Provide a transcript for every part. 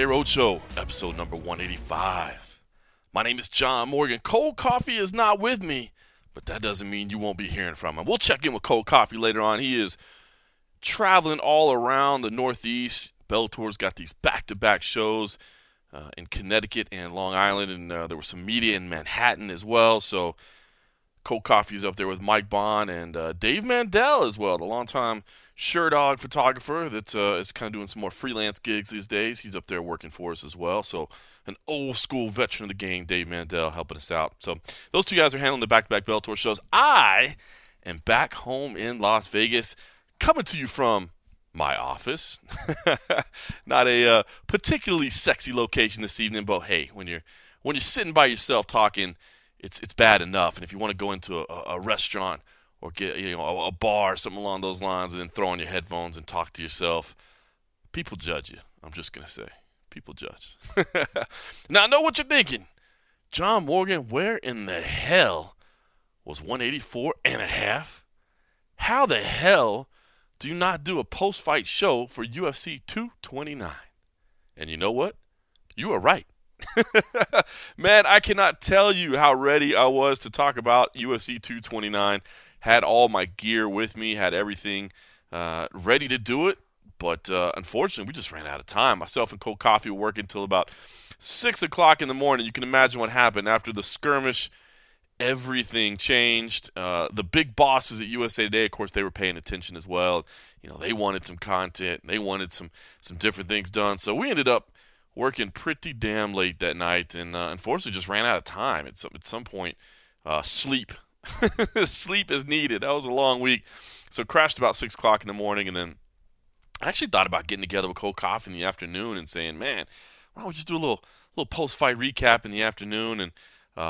Roadshow, episode number 185. My name is John Morgan. Cold Coffee is not with me, but that doesn't mean you won't be hearing from him. We'll check in with Cold Coffee later on. He is traveling all around the Northeast. Bellator's got these back-to-back shows in Connecticut and Long Island, and there was some media in Manhattan as well. So Cold Coffee's up there with Mike Bond and Dave Mandel as well, the longtime Sherdog photographer that is kind of doing some more freelance gigs these days. He's up there working for us as well. So an old school veteran of the game, Dave Mandel, helping us out. So those two guys are handling the back-to-back Bellator shows. I am back home in Las Vegas, coming to you from my office. Not a particularly sexy location this evening, but hey, when you're sitting by yourself talking, it's bad enough. And if you want to go into a restaurant or get a bar, something along those lines, and then throw on your headphones and talk to yourself, people judge you. I'm just gonna say, people judge. Now I know what you're thinking, John Morgan. Where in the hell was 184 and a half? How the hell do you not do a post-fight show for UFC 229? And you know what? You are right. Man, I cannot tell you how ready I was to talk about UFC 229. Had all my gear with me, had everything ready to do it, but unfortunately, we just ran out of time. Myself and Cold Coffee were working until about 6 o'clock in the morning. You can imagine what happened after the skirmish. Everything changed. The big bosses at USA Today, of course, they were paying attention as well. They wanted some content. They wanted some different things done. So we ended up working pretty damn late that night, and unfortunately just ran out of time. At some point, sleep is needed. That was a long week. So crashed about 6 o'clock in the morning, and then I actually thought about getting together with Cold Coffee in the afternoon and saying, man, why don't we just do a little post-fight recap in the afternoon, and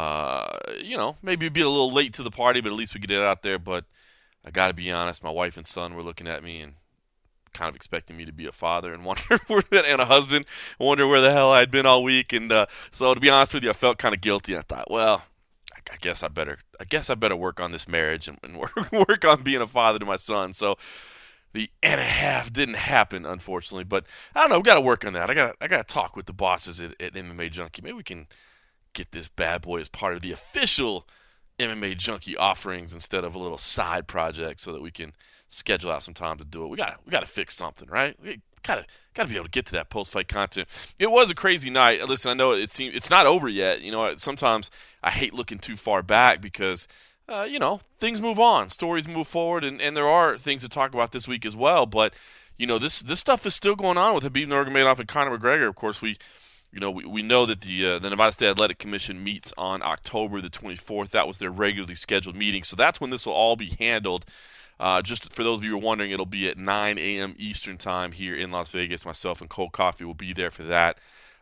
maybe be a little late to the party, but at least we could get it out there. But I got to be honest, my wife and son were looking at me and kind of expecting me to be a father and and a husband, wonder where the hell I'd been all week. And so to be honest with you, I felt kind of guilty. I thought, well, I guess I better work on this marriage and work on being a father to my son. So the and a half didn't happen, unfortunately. But I don't know, we got to work on that. I got to talk with the bosses at MMA Junkie. Maybe we can get this bad boy as part of the official MMA Junkie offerings instead of a little side project, so that we can schedule out some time to do it. We got to fix something, right? We got to be able to get to that post-fight content. It was a crazy night. Listen, I know it's not over yet. Sometimes I hate looking too far back because things move on, stories move forward, and there are things to talk about this week as well. But this stuff is still going on with Khabib Nurmagomedov and Conor McGregor. Of course, we know that the Nevada State Athletic Commission meets on October the 24th. That was their regularly scheduled meeting. So that's when this will all be handled. Just for those of you who are wondering, it'll be at 9 a.m. Eastern time here in Las Vegas. Myself and Cold Coffee will be there for that.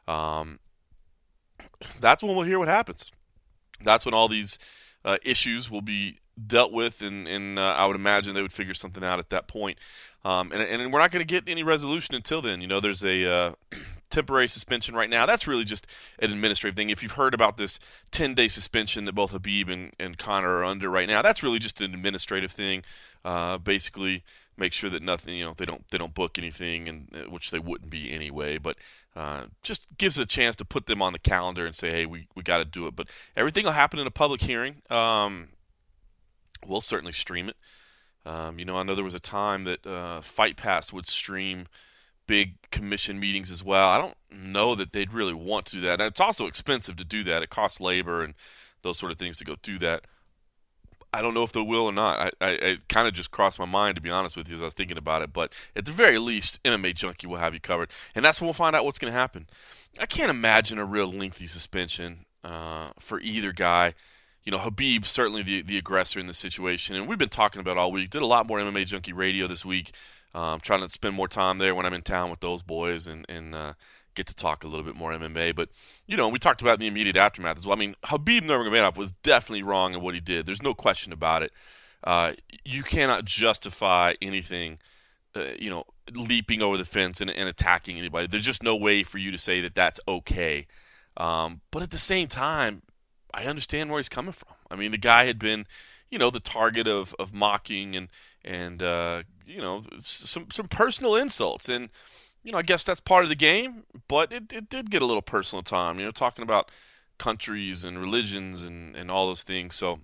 That's when we'll hear what happens. That's when all these issues will be dealt with, and I would imagine they would figure something out at that point. And we're not going to get any resolution until then. There's a temporary suspension right now. That's really just an administrative thing. If you've heard about this 10-day suspension that both Khabib and Conor are under right now, that's really just an administrative thing. Basically, make sure that nothing, they don't book anything, and which they wouldn't be anyway. But just gives a chance to put them on the calendar and say, hey, we got to do it. But everything will happen in a public hearing. We'll certainly stream it. I know there was a time that Fight Pass would stream big commission meetings as well. I don't know that they'd really want to do that. And it's also expensive to do that. It costs labor and those sort of things to go do that. I don't know if they will or not. I kind of just crossed my mind, to be honest with you, as I was thinking about it. But at the very least, MMA Junkie will have you covered. And that's when we'll find out what's going to happen. I can't imagine a real lengthy suspension for either guy. Khabib, certainly the aggressor in this situation. And we've been talking about it all week. Did a lot more MMA Junkie radio this week. Trying to spend more time there when I'm in town with those boys and get to talk a little bit more MMA. But, we talked about the immediate aftermath as well. I mean, Khabib Nurmagomedov was definitely wrong in what he did. There's no question about it. You cannot justify anything, leaping over the fence and attacking anybody. There's just no way for you to say that that's okay. But at the same time, I understand where he's coming from. I mean, the guy had been, the target of mocking and some personal insults. And, I guess that's part of the game, but it did get a little personal at time, talking about countries and religions and all those things. So,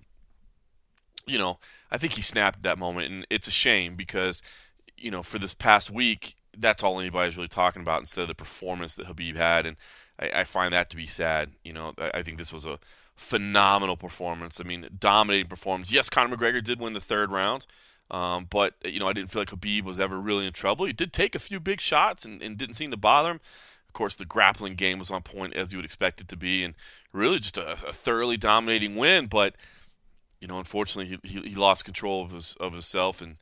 I think he snapped at that moment, and it's a shame because, for this past week, that's all anybody's really talking about instead of the performance that Khabib had, and I find that to be sad. I think this was a phenomenal performance. I mean, dominating performance. Yes, Conor McGregor did win the third round, but I didn't feel like Khabib was ever really in trouble. He did take a few big shots and didn't seem to bother him. Of course, the grappling game was on point as you would expect it to be, and really just a thoroughly dominating win. But unfortunately, he lost control of himself, and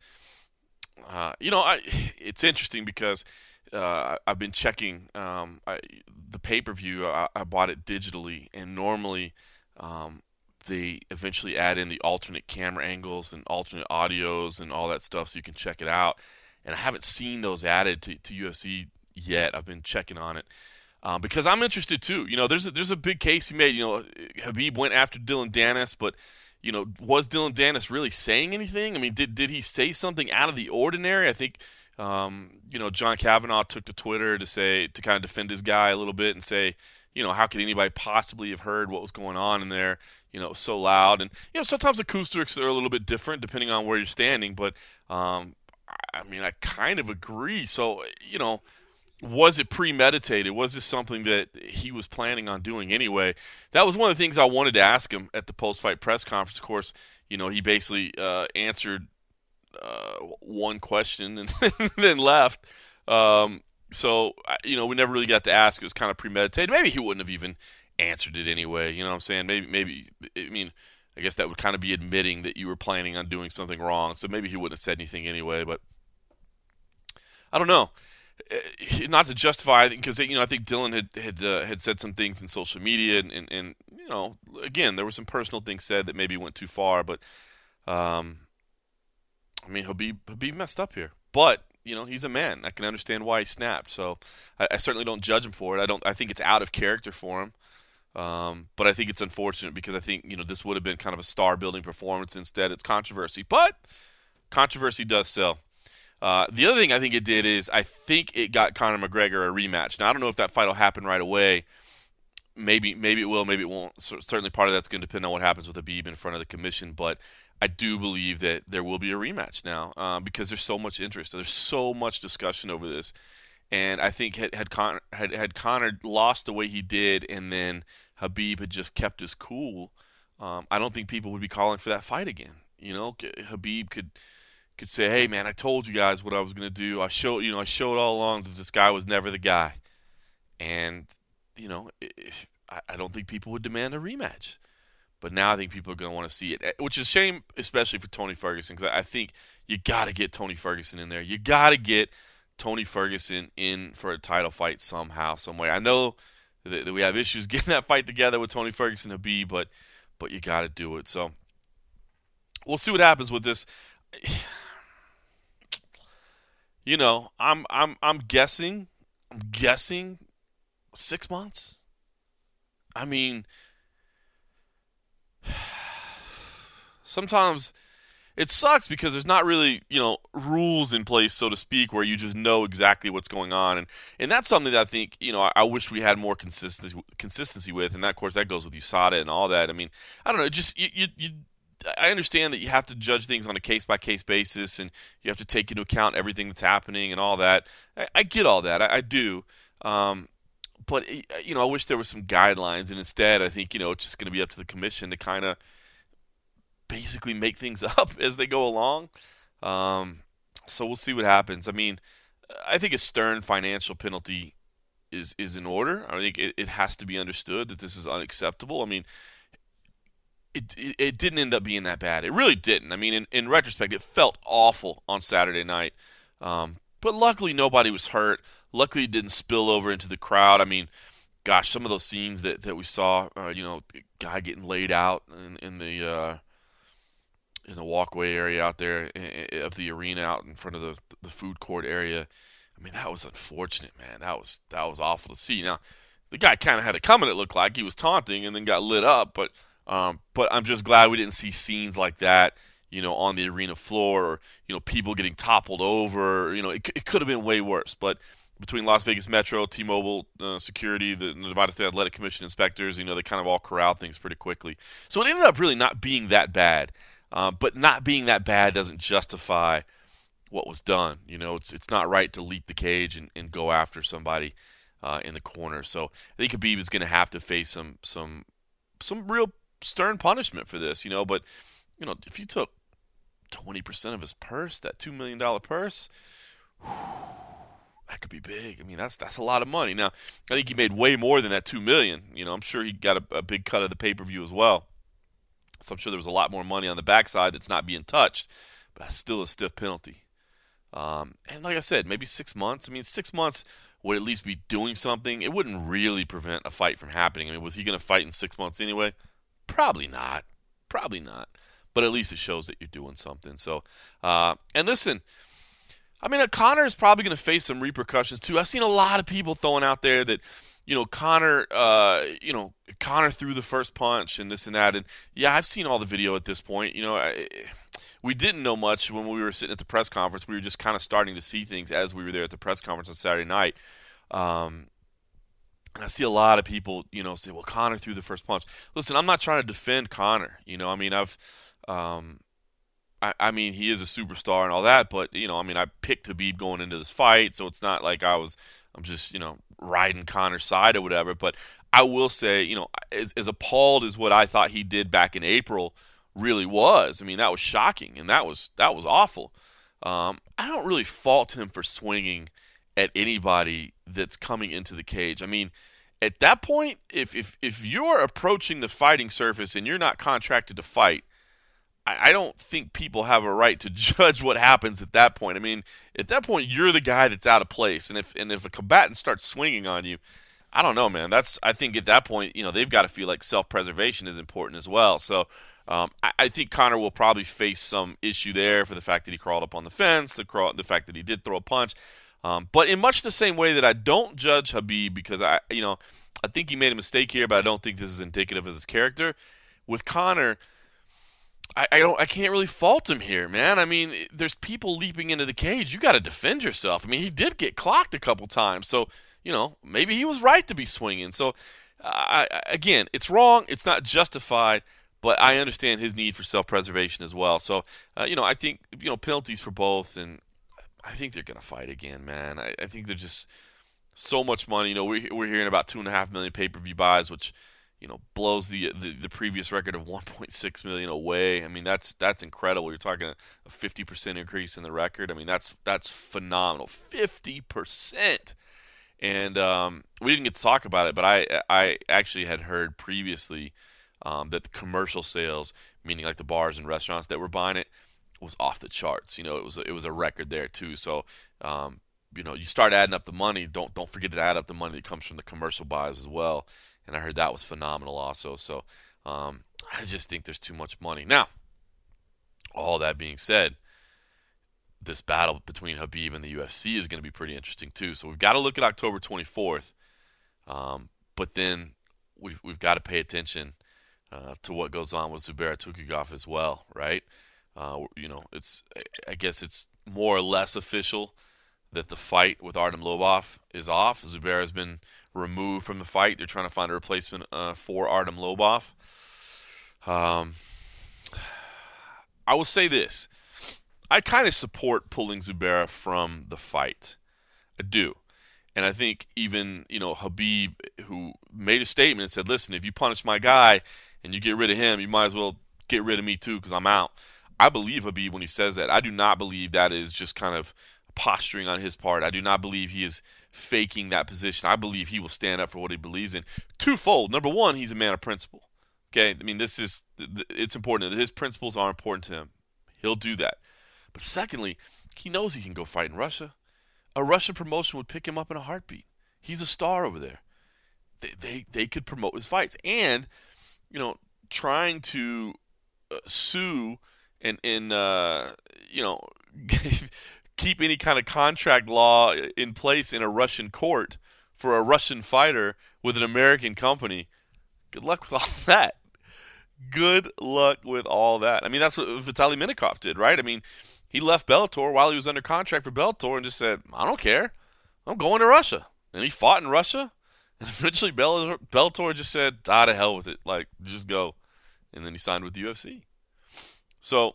it's interesting because I've been checking the pay-per-view. I bought it digitally, and normally they eventually add in the alternate camera angles and alternate audios and all that stuff so you can check it out. And I haven't seen those added to UFC yet. I've been checking on it because I'm interested too. There's a big case you made. Khabib went after Dylan Dennis, but was Dylan Dennis really saying anything? I mean, did he say something out of the ordinary? I think John Kavanaugh took to Twitter to kind of defend his guy a little bit and say, how could anybody possibly have heard what was going on in there? It was so loud, and sometimes acoustics are a little bit different depending on where you're standing. But I kind of agree. So was it premeditated? Was this something that he was planning on doing anyway? That was one of the things I wanted to ask him at the post-fight press conference. Of course, he basically answered one question and then left. So we never really got to ask. It was kind of premeditated. Maybe he wouldn't have even answered it anyway. You know what I'm saying? Maybe. I guess that would kind of be admitting that you were planning on doing something wrong. So maybe he wouldn't have said anything anyway. But I don't know. Not to justify, because I think Dylan had said some things in social media, and again, there were some personal things said that maybe went too far. But Khabib messed up here. But he's a man. I can understand why he snapped. So I certainly don't judge him for it. I think it's out of character for him. But I think it's unfortunate because I think this would have been kind of a star-building performance. Instead, it's controversy. But controversy does sell. The other thing I think it did is I think it got Conor McGregor a rematch. Now, I don't know if that fight will happen right away. Maybe it will, maybe it won't. Certainly part of that's going to depend on what happens with Khabib in front of the commission. But I do believe that there will be a rematch now because there's so much interest. There's so much discussion over this. And I think had Conor lost the way he did and then Khabib had just kept his cool, I don't think people would be calling for that fight again. Khabib could say, "Hey man, I told you guys what I was going to do. I showed all along that this guy was never the guy." And I don't think people would demand a rematch. But now I think people are going to want to see it, which is a shame, especially for Tony Ferguson, because I think you got to get Tony Ferguson in there. You got to get Tony Ferguson in for a title fight somehow, some way. I know that we have issues getting that fight together with Tony Ferguson and Khabib, but you got to do it. So we'll see what happens with this. I'm guessing 6 months. I mean, sometimes it sucks because there's not really, rules in place, so to speak, where you just know exactly what's going on. And that's something that I think, I wish we had more consistency with. And that, of course, that goes with USADA and all that. I mean, I don't know, just I understand that you have to judge things on a case-by-case basis and you have to take into account everything that's happening and all that. I get all that. I do. But, I wish there were some guidelines. And instead, I think, it's just going to be up to the commission to kind of basically make things up as they go along. So we'll see what happens. I mean, I think a stern financial penalty is in order. I think it has to be understood that this is unacceptable. I mean, it didn't end up being that bad. It really didn't. I mean, in retrospect, it felt awful on Saturday night. But luckily, nobody was hurt. Luckily, it didn't spill over into the crowd. I mean, gosh, some of those scenes that we saw, guy getting laid out in the walkway area out there of the arena out in front of the food court area. I mean, that was unfortunate, man. That was awful to see. Now, the guy kind of had it coming, it looked like. He was taunting and then got lit up, but I'm just glad we didn't see scenes like that, on the arena floor, or, people getting toppled over. It could have been way worse, but between Las Vegas Metro, T-Mobile security, the Nevada State Athletic Commission inspectors, they kind of all corral things pretty quickly. So it ended up really not being that bad. But not being that bad doesn't justify what was done. It's not right to leap the cage and go after somebody in the corner. So I think Khabib is going to have to face some real stern punishment for this. But if you took 20% of his purse, that $2 million purse, that could be big. I mean, that's a lot of money. Now, I think he made way more than that $2 million. I'm sure he got a big cut of the pay-per-view as well. So I'm sure there was a lot more money on the backside that's not being touched, but that's still a stiff penalty. And like I said, maybe 6 months. I mean, 6 months would at least be doing something. It wouldn't really prevent a fight from happening. I mean, was he going to fight in 6 months anyway? Probably not. But at least it shows that you're doing something. So, and listen, I mean, Conor is probably going to face some repercussions too. I've seen a lot of people throwing out there that, Conor threw the first punch and this and that. And yeah, I've seen all the video at this point. We didn't know much when we were sitting at the press conference. We were just kind of starting to see things as we were there at the press conference on Saturday night. And I see a lot of people, say, well, Conor threw the first punch. Listen, I'm not trying to defend Conor. I mean, I mean, he is a superstar and all that, but, I picked Khabib going into this fight, so it's not like I'm just, riding Conor's side or whatever. But I will say, as appalled as what I thought he did back in April really was, I mean, that was shocking, and that was awful. I don't really fault him for swinging at anybody that's coming into the cage. I mean, at that point, if you're approaching the fighting surface and you're not contracted to fight, I don't think people have a right to judge what happens at that point. I mean, at that point, you're the guy that's out of place, and if a combatant starts swinging on you, I don't know, man. I think at that point, they've got to feel like self-preservation is important as well. So I think Conor will probably face some issue there for the fact that he crawled up on the fence, the fact that he did throw a punch. But in much the same way that I don't judge Khabib because I think he made a mistake here, but I don't think this is indicative of his character. With Conor, I can't really fault him here, man. I mean, there's people leaping into the cage. You got to defend yourself. I mean, he did get clocked a couple times, so maybe he was right to be swinging. So again, it's wrong. It's not justified, but I understand his need for self-preservation as well. So I think penalties for both, and I think they're gonna fight again, man. I think they're just so much money. We're hearing about 2.5 million pay-per-view buys, which blows the previous record of 1.6 million away. I mean, that's incredible. You're talking a 50% increase in the record. I mean, that's phenomenal. 50%. And we didn't get to talk about it, but I actually had heard previously that the commercial sales, meaning like the bars and restaurants that were buying it, was off the charts. It was a record there too. So you start adding up the money. Don't forget to add up the money that comes from the commercial buys as well. And I heard that was phenomenal also. So I just think there's too much money. Now, all that being said, this battle between Khabib and the UFC is going to be pretty interesting too. So we've got to look at October 24th. But then we've got to pay attention to what goes on with Zubaira Tukhugov as well, right? I guess it's more or less official that the fight with Artem Lobov is off. Zubaira has been removed from the fight. They're trying to find a replacement for Artem Lobov. I will say this. I kind of support pulling Zubaira from the fight. I do. And I think even, Khabib, who made a statement and said, listen, if you punish my guy and you get rid of him, you might as well get rid of me too because I'm out. I believe Khabib when he says that. I do not believe that is just kind of posturing on his part. I do not believe he is faking that position. I believe he will stand up for what he believes in. Twofold. Number one, he's a man of principle. Okay? I mean, it's important. His principles are important to him. He'll do that. But secondly, he knows he can go fight in Russia. A Russian promotion would pick him up in a heartbeat. He's a star over there. They could promote his fights. And, trying to sue and keep any kind of contract law in place in a Russian court for a Russian fighter with an American company, good luck with all that. Good luck with all that. I mean, that's what Vitaly Minakov did, right? I mean, he left Bellator while he was under contract for Bellator and just said, I don't care. I'm going to Russia. And he fought in Russia. And eventually Bellator just said, ah, to hell with it. Like, just go. And then he signed with the UFC. So,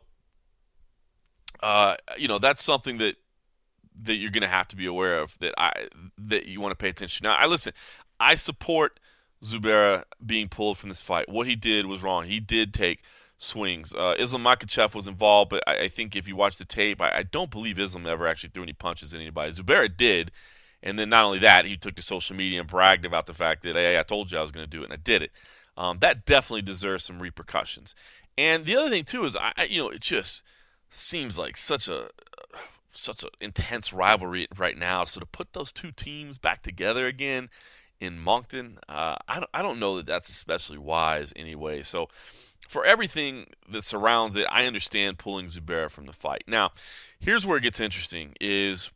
that's something that you're going to have to be aware of, that you want to pay attention. Now, I support Zubaira being pulled from this fight. What he did was wrong. He did take swings. Islam Makhachev was involved, but I think if you watch the tape, I don't believe Islam ever actually threw any punches at anybody. Zubaira did, and then not only that, he took to social media and bragged about the fact that, hey, I told you I was going to do it, and I did it. That definitely deserves some repercussions. And the other thing too is, it just seems like such an intense rivalry right now. So to put those two teams back together again in Moncton, I don't know that that's especially wise anyway. So for everything that surrounds it, I understand pulling Zubaira from the fight. Now, here's where it gets interesting is,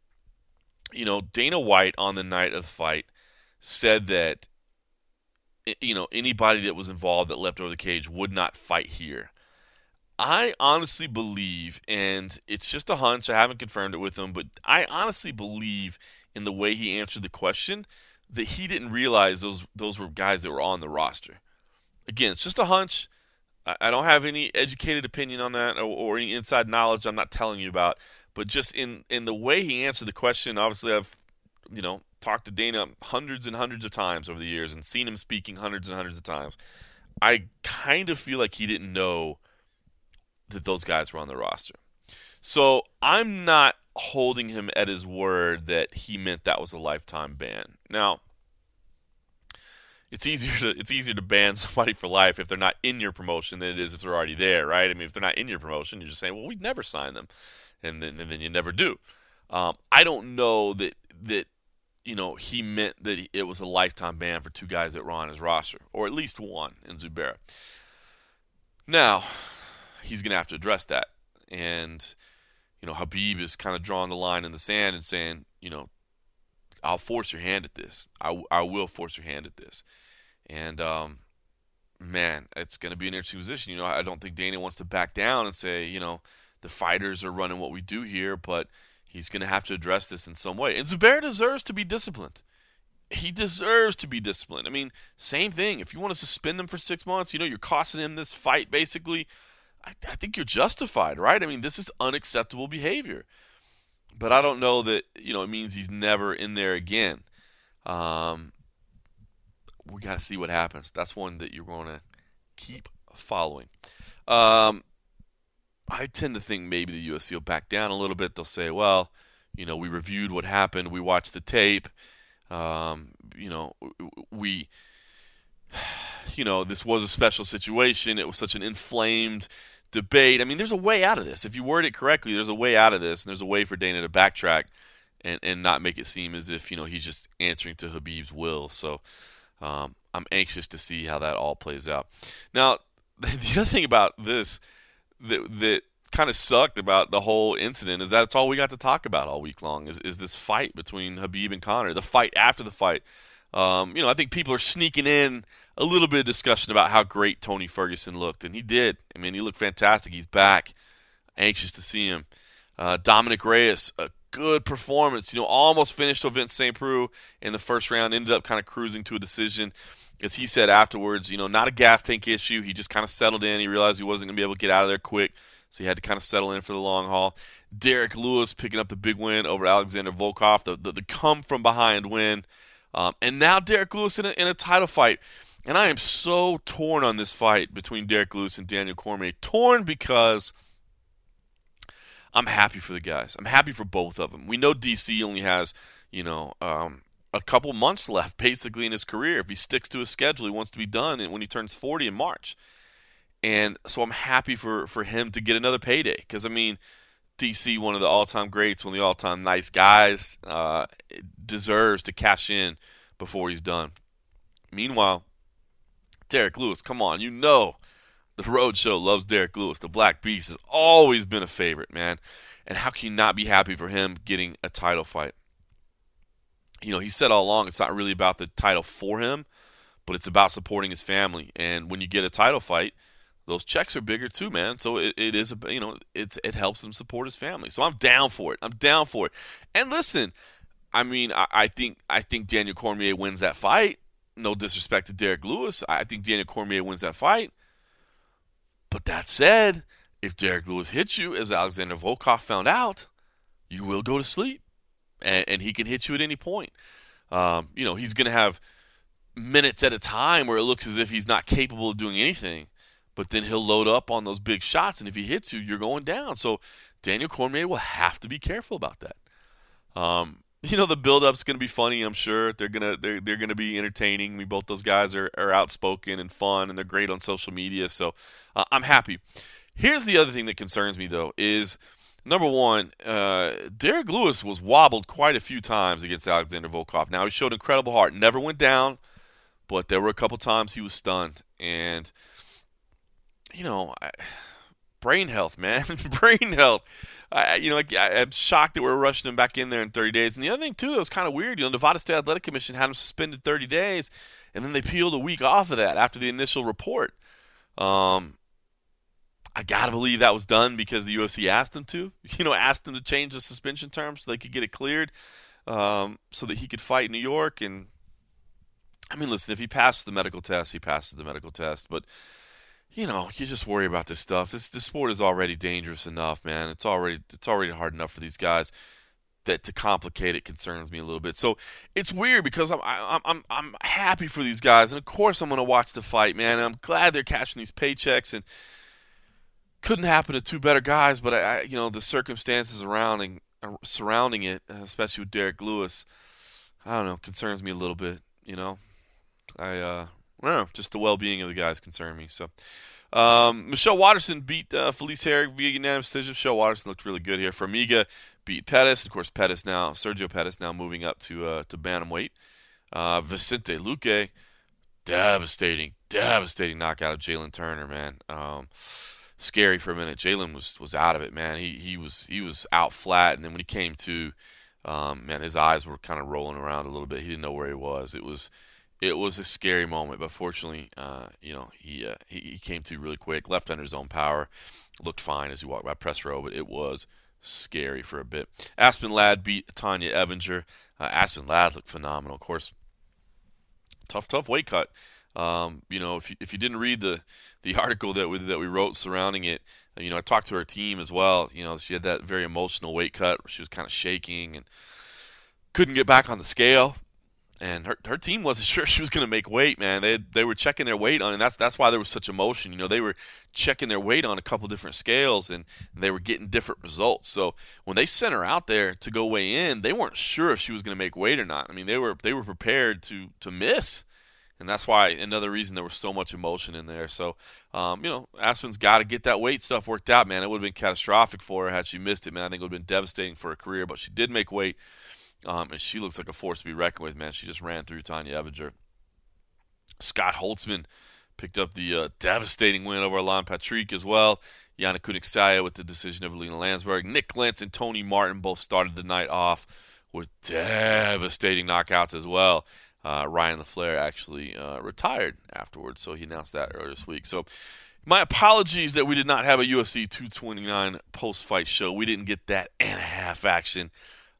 Dana White on the night of the fight said that, anybody that was involved that leapt over the cage would not fight here. I honestly believe, and it's just a hunch, I haven't confirmed it with him, but I honestly believe in the way he answered the question that he didn't realize those were guys that were on the roster. Again, it's just a hunch. I don't have any educated opinion on that or any inside knowledge I'm not telling you about, but just in the way he answered the question, obviously I've, talked to Dana hundreds and hundreds of times over the years and seen him speaking hundreds and hundreds of times. I kind of feel like he didn't know that those guys were on the roster. So I'm not holding him at his word that he meant that was a lifetime ban. Now, it's easier to ban somebody for life if they're not in your promotion than it is if they're already there, right? I mean, if they're not in your promotion, you're just saying, well, we'd never sign them, and then you never do. I don't know that he meant that it was a lifetime ban for two guys that were on his roster, or at least one in Zubaira. Now, he's going to have to address that. And, Khabib is kind of drawing the line in the sand and saying, I'll force your hand at this. I will force your hand at this. And, man, it's going to be an interesting position. I don't think Dana wants to back down and say, the fighters are running what we do here, but he's going to have to address this in some way. And Zubaira deserves to be disciplined. He deserves to be disciplined. I mean, same thing. If you want to suspend him for 6 months, you're costing him this fight, basically. I think you're justified, right? I mean, this is unacceptable behavior. But I don't know that, it means he's never in there again. We got to see what happens. That's one that you're going to keep following. I tend to think maybe the UFC will back down a little bit. They'll say, well, we reviewed what happened. We watched the tape. This was a special situation. It was such an inflamed debate. I mean, there's a way out of this. If you word it correctly, there's a way out of this, and there's a way for Dana to backtrack and not make it seem as if, he's just answering to Khabib's will. So I'm anxious to see how that all plays out. Now, the other thing about this that kind of sucked about the whole incident is that's all we got to talk about all week long is this fight between Khabib and Conor, the fight after the fight. I think people are sneaking in a little bit of discussion about how great Tony Ferguson looked, and he did. I mean, he looked fantastic. He's back. Anxious to see him. Dominic Reyes, a good performance. Almost finished Vince St. Preux in the first round, ended up kind of cruising to a decision. As he said afterwards, not a gas tank issue. He just kind of settled in. He realized he wasn't going to be able to get out of there quick, so he had to kind of settle in for the long haul. Derek Lewis picking up the big win over Alexander Volkov, the come-from-behind win. And now Derek Lewis in a title fight. And I am so torn on this fight between Derek Lewis and Daniel Cormier. Torn because I'm happy for the guys. I'm happy for both of them. We know DC only has, a couple months left basically in his career. If he sticks to his schedule, he wants to be done when he turns 40 in March. And so I'm happy for him to get another payday. Because, I mean, DC, one of the all-time greats, one of the all-time nice guys, deserves to cash in before he's done. Meanwhile, Derek Lewis, come on, the Roadshow loves Derek Lewis. The Black Beast has always been a favorite, man. And how can you not be happy for him getting a title fight? He said all along it's not really about the title for him, but it's about supporting his family. And when you get a title fight, those checks are bigger too, man. So it is, it helps him support his family. So I'm down for it. And listen, I mean, I think Daniel Cormier wins that fight. No disrespect to Derek Lewis. I think Daniel Cormier wins that fight. But that said, if Derek Lewis hits you, as Alexander Volkov found out, you will go to sleep. And he can hit you at any point. He's going to have minutes at a time where it looks as if he's not capable of doing anything. But then he'll load up on those big shots, and if he hits you, you're going down. So Daniel Cormier will have to be careful about that. The build-up's going to be funny. I'm sure they're gonna be entertaining. Both those guys are outspoken and fun, and they're great on social media. So I'm happy. Here's the other thing that concerns me though is number one, Derek Lewis was wobbled quite a few times against Alexander Volkov. Now he showed incredible heart, never went down, but there were a couple times he was stunned, and brain health, man, brain health. I'm shocked that we're rushing him back in there in 30 days. And the other thing, too, that was kind of weird, Nevada State Athletic Commission had him suspended 30 days, and then they peeled a week off of that after the initial report. I got to believe that was done because the UFC asked them to, asked them to change the suspension terms so they could get it cleared so that he could fight in New York. And, I mean, listen, if he passes the medical test, he passes the medical test. But you just worry about this stuff. This sport is already dangerous enough, man. It's already hard enough for these guys. That to complicate it concerns me a little bit. So it's weird because I'm happy for these guys, and of course I'm going to watch the fight, man. And I'm glad they're cashing these paychecks, and couldn't happen to two better guys. But the circumstances surrounding it, especially with Derek Lewis, I don't know, concerns me a little bit. I don't know, just the well-being of the guys concern me. So, Michelle Waterson beat Felice Herrig via unanimous decision. Michelle Waterson looked really good here. Formiga beat Pettis. Of course, Sergio Pettis now moving up to bantamweight. Vicente Luque, devastating knockout of Jalen Turner, man. Scary for a minute. Jalen was out of it, man. He was out flat, and then when he came to, man, his eyes were kind of rolling around a little bit. He didn't know where he was. It was a scary moment, but fortunately, he came to really quick, left under his own power, looked fine as he walked by press row, but it was scary for a bit. Aspen Ladd beat Tanya Evinger. Aspen Ladd looked phenomenal. Of course, tough weight cut. If you didn't read the article that we wrote surrounding it, I talked to her team as well. She had that very emotional weight cut where she was kind of shaking and couldn't get back on the scale. And her team wasn't sure she was going to make weight, man. They were checking their weight on, and that's why there was such emotion. They were checking their weight on a couple different scales, and they were getting different results. So when they sent her out there to go weigh in, they weren't sure if she was going to make weight or not. I mean, they were prepared to miss, and that's why another reason there was so much emotion in there. So, Aspen's got to get that weight stuff worked out, man. It would have been catastrophic for her had she missed it, man. I think it would have been devastating for her career, but she did make weight. And she looks like a force to be reckoned with, man. She just ran through Tanya Evinger. Scott Holtzman picked up the devastating win over Alan Patrick as well. Yana Kunitskaya with the decision of Alina Landsberg. Nick Lentz and Tony Martin both started the night off with devastating knockouts as well. Ryan LaFleur actually retired afterwards, so he announced that earlier this week. So my apologies that we did not have a UFC 229 post-fight show. We didn't get that and a half action.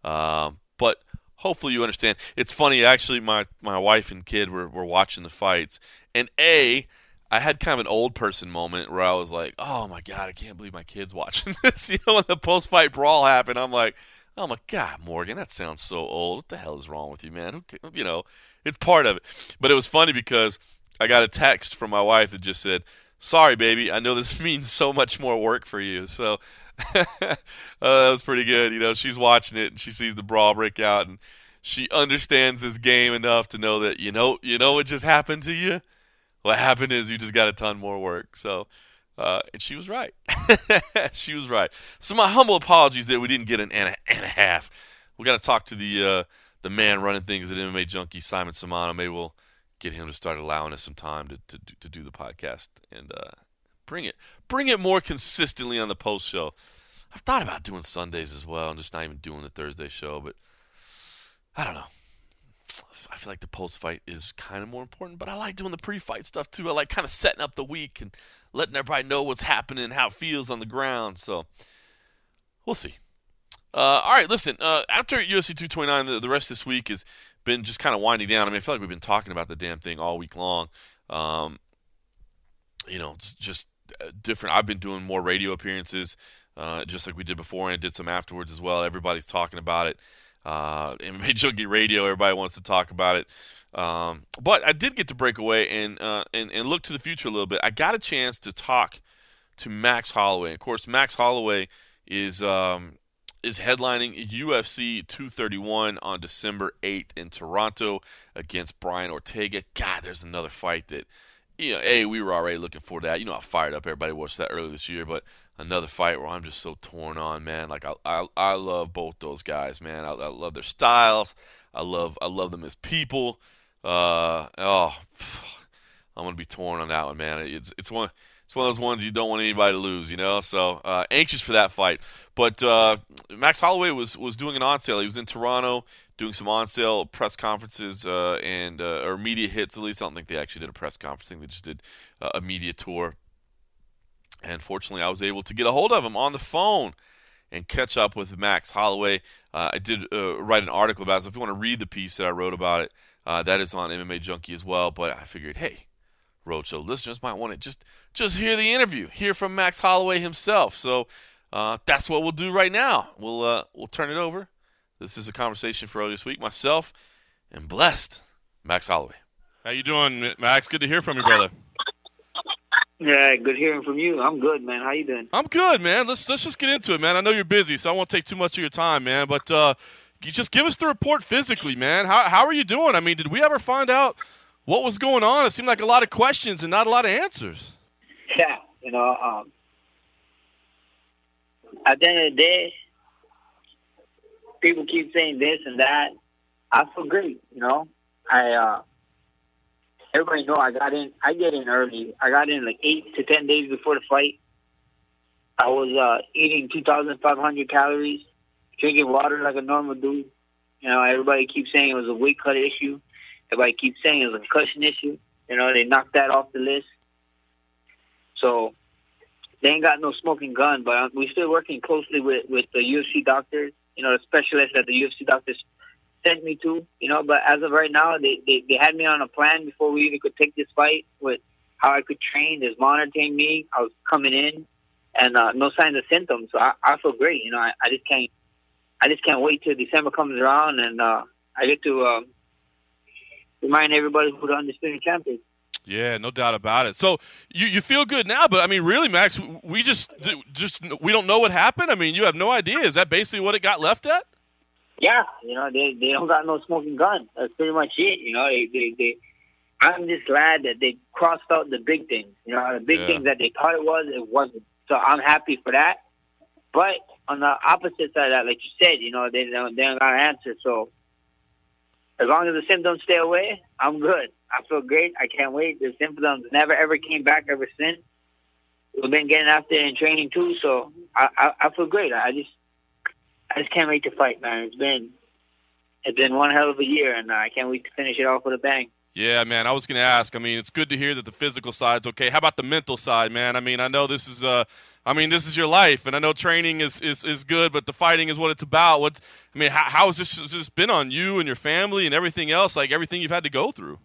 But hopefully you understand. It's funny, actually, my wife and kid were watching the fights. And I had kind of an old person moment where I was like, oh, my God, I can't believe my kid's watching this. When the post-fight brawl happened, I'm like, oh, my God, Morgan, that sounds so old. What the hell is wrong with you, man? It's part of it. But it was funny because I got a text from my wife that just said, sorry, baby, I know this means so much more work for you. So that was pretty good. She's watching it and she sees the brawl break out and she understands this game enough to know that, what just happened to you? What happened is you just got a ton more work. So, and she was right. She was right. So my humble apologies that we didn't get an and a half. We got to talk to the man running things at MMA Junkie, Simon Samano. Maybe we'll get him to start allowing us some time to do the podcast and bring it more consistently on the post show. I've thought about doing Sundays as well and just not even doing the Thursday show, but I don't know. I feel like the post fight is kind of more important, but I like doing the pre-fight stuff too. I like kind of setting up the week and letting everybody know what's happening and how it feels on the ground. So we'll see. All right, listen. After UFC 229, the rest of this week has been just kind of winding down. I mean, I feel like we've been talking about the damn thing all week long. Um, it's just different. I've been doing more radio appearances, just like we did before, and I did some afterwards as well. Everybody's talking about it. MMA Junkie Radio, everybody wants to talk about it. But I did get to break away and look to the future a little bit. I got a chance to talk to Max Holloway. Of course, Max Holloway is headlining UFC 231 on December 8th in Toronto against Brian Ortega. God, there's another fight that, we were already looking forward to that. You know how fired up everybody was that earlier this year, but another fight where I'm just so torn on, man. Like, I love both those guys, man. I love their styles. I love them as people. I'm gonna be torn on that one, man. It's one of those ones you don't want anybody to lose, So anxious for that fight. But Max Holloway was doing an on sale. He was in Toronto doing some on sale press conferences or media hits. At least I don't think they actually did a press conference thing. They just did a media tour. And fortunately, I was able to get a hold of him on the phone and catch up with Max Holloway. I did write an article about it, so if you want to read the piece that I wrote about it, that is on MMA Junkie as well. But I figured, hey, Roadshow listeners might want to just hear the interview, hear from Max Holloway himself. So that's what we'll do right now. We'll turn it over. This is a conversation for earlier this week. Myself and blessed Max Holloway. How you doing, Max? Good to hear from you, brother. Yeah, good hearing from you. I'm good, man. How you doing? I'm good, man. Let's just get into it, man. I know you're busy, so I won't take too much of your time, man. But you just give us the report physically, man. How are you doing? I mean, did we ever find out what was going on? It seemed like a lot of questions and not a lot of answers. Yeah, at the end of the day, people keep saying this and that. I feel great, Everybody know I get in early. I got in like 8 to 10 days before the fight. I was eating 2,500 calories, drinking water like a normal dude. Everybody keeps saying it was a weight cut issue. Everybody keeps saying it was a concussion issue. They knocked that off the list. So they ain't got no smoking gun, but we're still working closely with the UFC doctors, the specialists that the UFC doctors sent me to, but as of right now, they had me on a plan before we even could take this fight with how I could train. There's monitoring me. I was coming in and no signs of symptoms. So I feel great. I just can't wait till December comes around and I get to remind everybody who the undisputed champ is. Yeah, no doubt about it. So you feel good now, but I mean, really, Max, we just we don't know what happened. I mean, you have no idea. Is that basically what it got left at? Yeah, they don't got no smoking gun. That's pretty much it. They I'm just glad that they crossed out the big things. The big things that they thought it wasn't. So I'm happy for that. But on the opposite side of that, like you said, they don't got an answer. So as long as the symptoms stay away, I'm good. I feel great. I can't wait. The symptoms never ever came back ever since. We've been getting after it in training too, so I feel great. I just can't wait to fight, man. It's been one hell of a year, and I can't wait to finish it off with a bang. Yeah, man, I was going to ask. I mean, it's good to hear that the physical side's okay. How about the mental side, man? I mean, I know this is this is your life, and I know training is good, but the fighting is what it's about. How has this been on you and your family and everything else, like everything you've had to go through?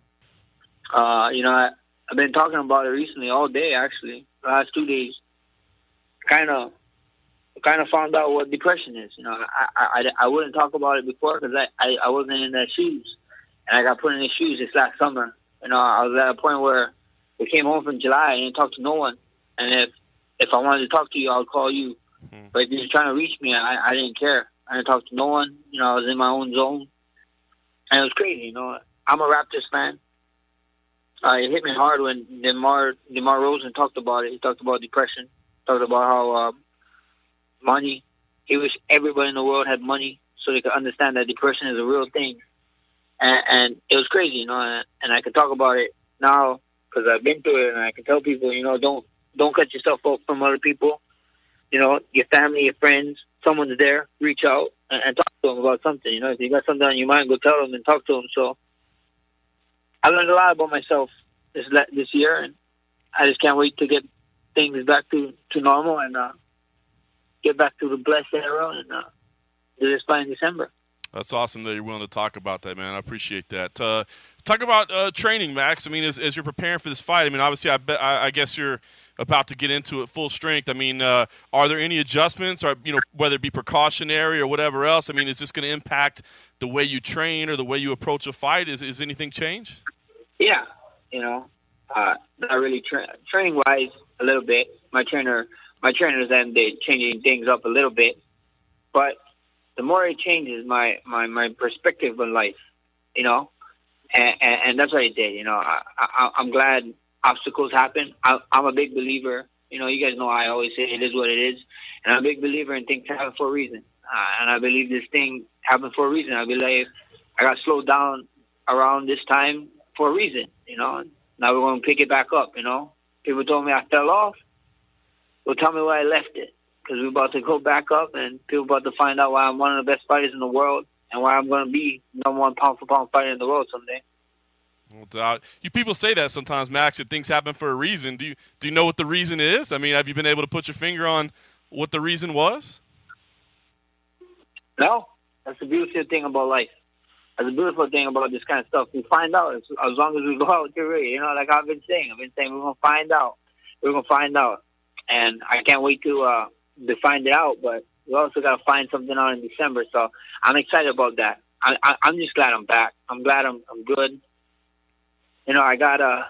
I've been talking about it recently all day, actually. The last 2 days. Kind of found out what depression is. I wouldn't talk about it before because I wasn't in their shoes. And I got put in their shoes this last summer. I was at a point where we came home from July and didn't talk to no one. And if I wanted to talk to you, I would call you. Mm-hmm. But if you were trying to reach me, I didn't care. I didn't talk to no one. I was in my own zone. And it was crazy, I'm a Raptors fan. It hit me hard when DeMar Rosen talked about it. He talked about depression. Talked about how money. He wish everybody in the world had money so they could understand that depression is a real thing. And it was crazy, and I can talk about it now because I've been through it, and I can tell people, don't cut yourself off from other people. Your family, your friends, someone's there, reach out and talk to them about something. If you got something on your mind, go tell them and talk to them. So I learned a lot about myself this year, and I just can't wait to get things back to normal and get back to the blessed era and do this fight in December. That's awesome that you're willing to talk about that, man. I appreciate that. Talk about training, Max. I mean, as you're preparing for this fight, I mean, obviously, I guess you're about to get into it full strength. I mean, are there any adjustments, or whether it be precautionary or whatever else? I mean, is this going to impact the way you train or the way you approach a fight? Is anything changed? Yeah, not really training wise a little bit. My trainers and they changing things up a little bit, but the more it changes my perspective on life, and that's what it did. I'm glad obstacles happen. I'm a big believer. You guys know I always say it is what it is, and I'm a big believer in things happen for a reason. And I believe this thing happened for a reason. I believe I got slowed down around this time for a reason. Now we're going to pick it back up. People told me I fell off. Well, tell me why I left it. Because we're about to go back up, and people about to find out why I'm one of the best fighters in the world, and why I'm going to be number one pound-for-pound fighter in the world someday. No doubt. You people say that sometimes, Max, that things happen for a reason. Do you know what the reason is? I mean, have you been able to put your finger on what the reason was? No. That's the beautiful thing about life. That's the beautiful thing about this kind of stuff. We find out as long as we go out there, like I've been saying we're going to find out. We're going to find out. And I can't wait to find it out, but we also got to find something out in December. So I'm excited about that. I'm just glad I'm back. I'm glad I'm good. I got a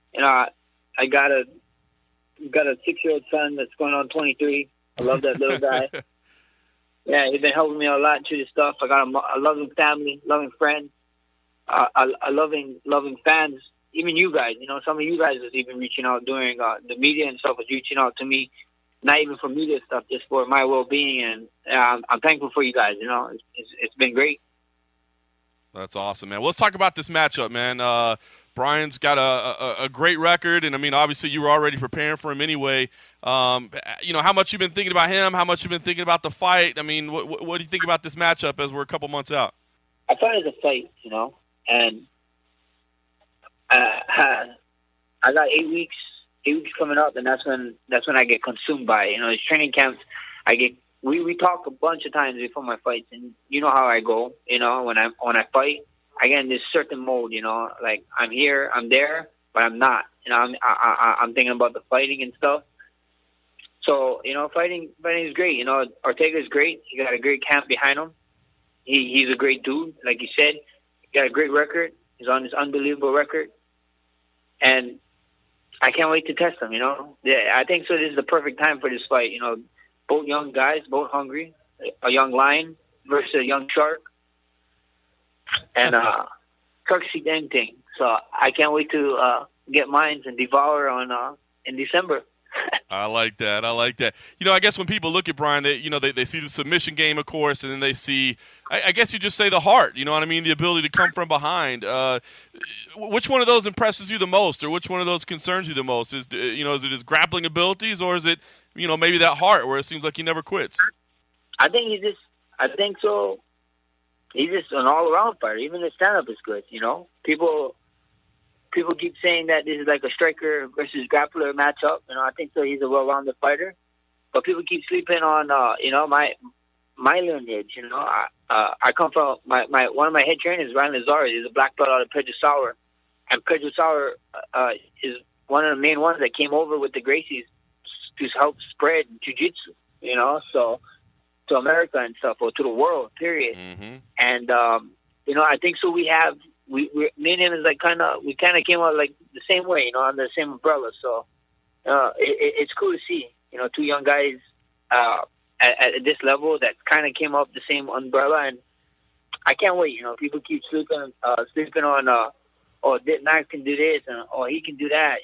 6-year-old son that's going on 23. I love that little guy. Yeah, he's been helping me a lot through this stuff. I got a loving family, loving friends, a loving fans. Even you guys, some of you guys was even reaching out during the media and stuff was reaching out to me, not even for media stuff, just for my well-being. And I'm thankful for you guys. It's been great. That's awesome, man. Well, let's talk about this matchup, man. Brian's got a great record, and I mean, obviously, you were already preparing for him anyway. How much you've been thinking about him? How much you've been thinking about the fight? I mean, what do you think about this matchup as we're a couple months out? I thought it was a fight, and I got 8 weeks coming up, and that's when I get consumed by it. These training camps, we talk a bunch of times before my fights, and you know how I go. When I fight, I get in this certain mode. Like I'm here, I'm there, but I'm not. I'm thinking about the fighting and stuff. So fighting is great. Ortega's great. He got a great camp behind him. He's a great dude, like you said. He got a great record. He's on this unbelievable record. And I can't wait to test him, Yeah, I think so. This is the perfect time for this fight. Both young guys, both hungry. A young lion versus a young shark. And Kirk see anything. So I can't wait to get mines and devour in December. I like that. I guess when people look at Brian, they see the submission game, of course, and then they see, I guess you just say the heart, you know what I mean? The ability to come from behind. Which one of those impresses you the most, or which one of those concerns you the most? Is it his grappling abilities, or is it, maybe that heart where it seems like he never quits? I think so. He's just an all-around fighter. Even his stand-up is good, People keep saying that this is like a striker versus grappler matchup. I think so. He's a well-rounded fighter, but people keep sleeping on, my lineage. I come from one of my head trainers, Ryan Lazarus. He's a black belt out of Pedro Sauer, and Pedro Sauer is one of the main ones that came over with the Gracies to help spread jiu-jitsu. So to America and stuff, or to the world, period. Mm-hmm. And I think so. We me and him is like we kind of came out like the same way, under the same umbrella. So it's cool to see, two young guys at this level that kind of came up the same umbrella, and I can't wait. People keep sleeping on, Max can do this, and he can do that.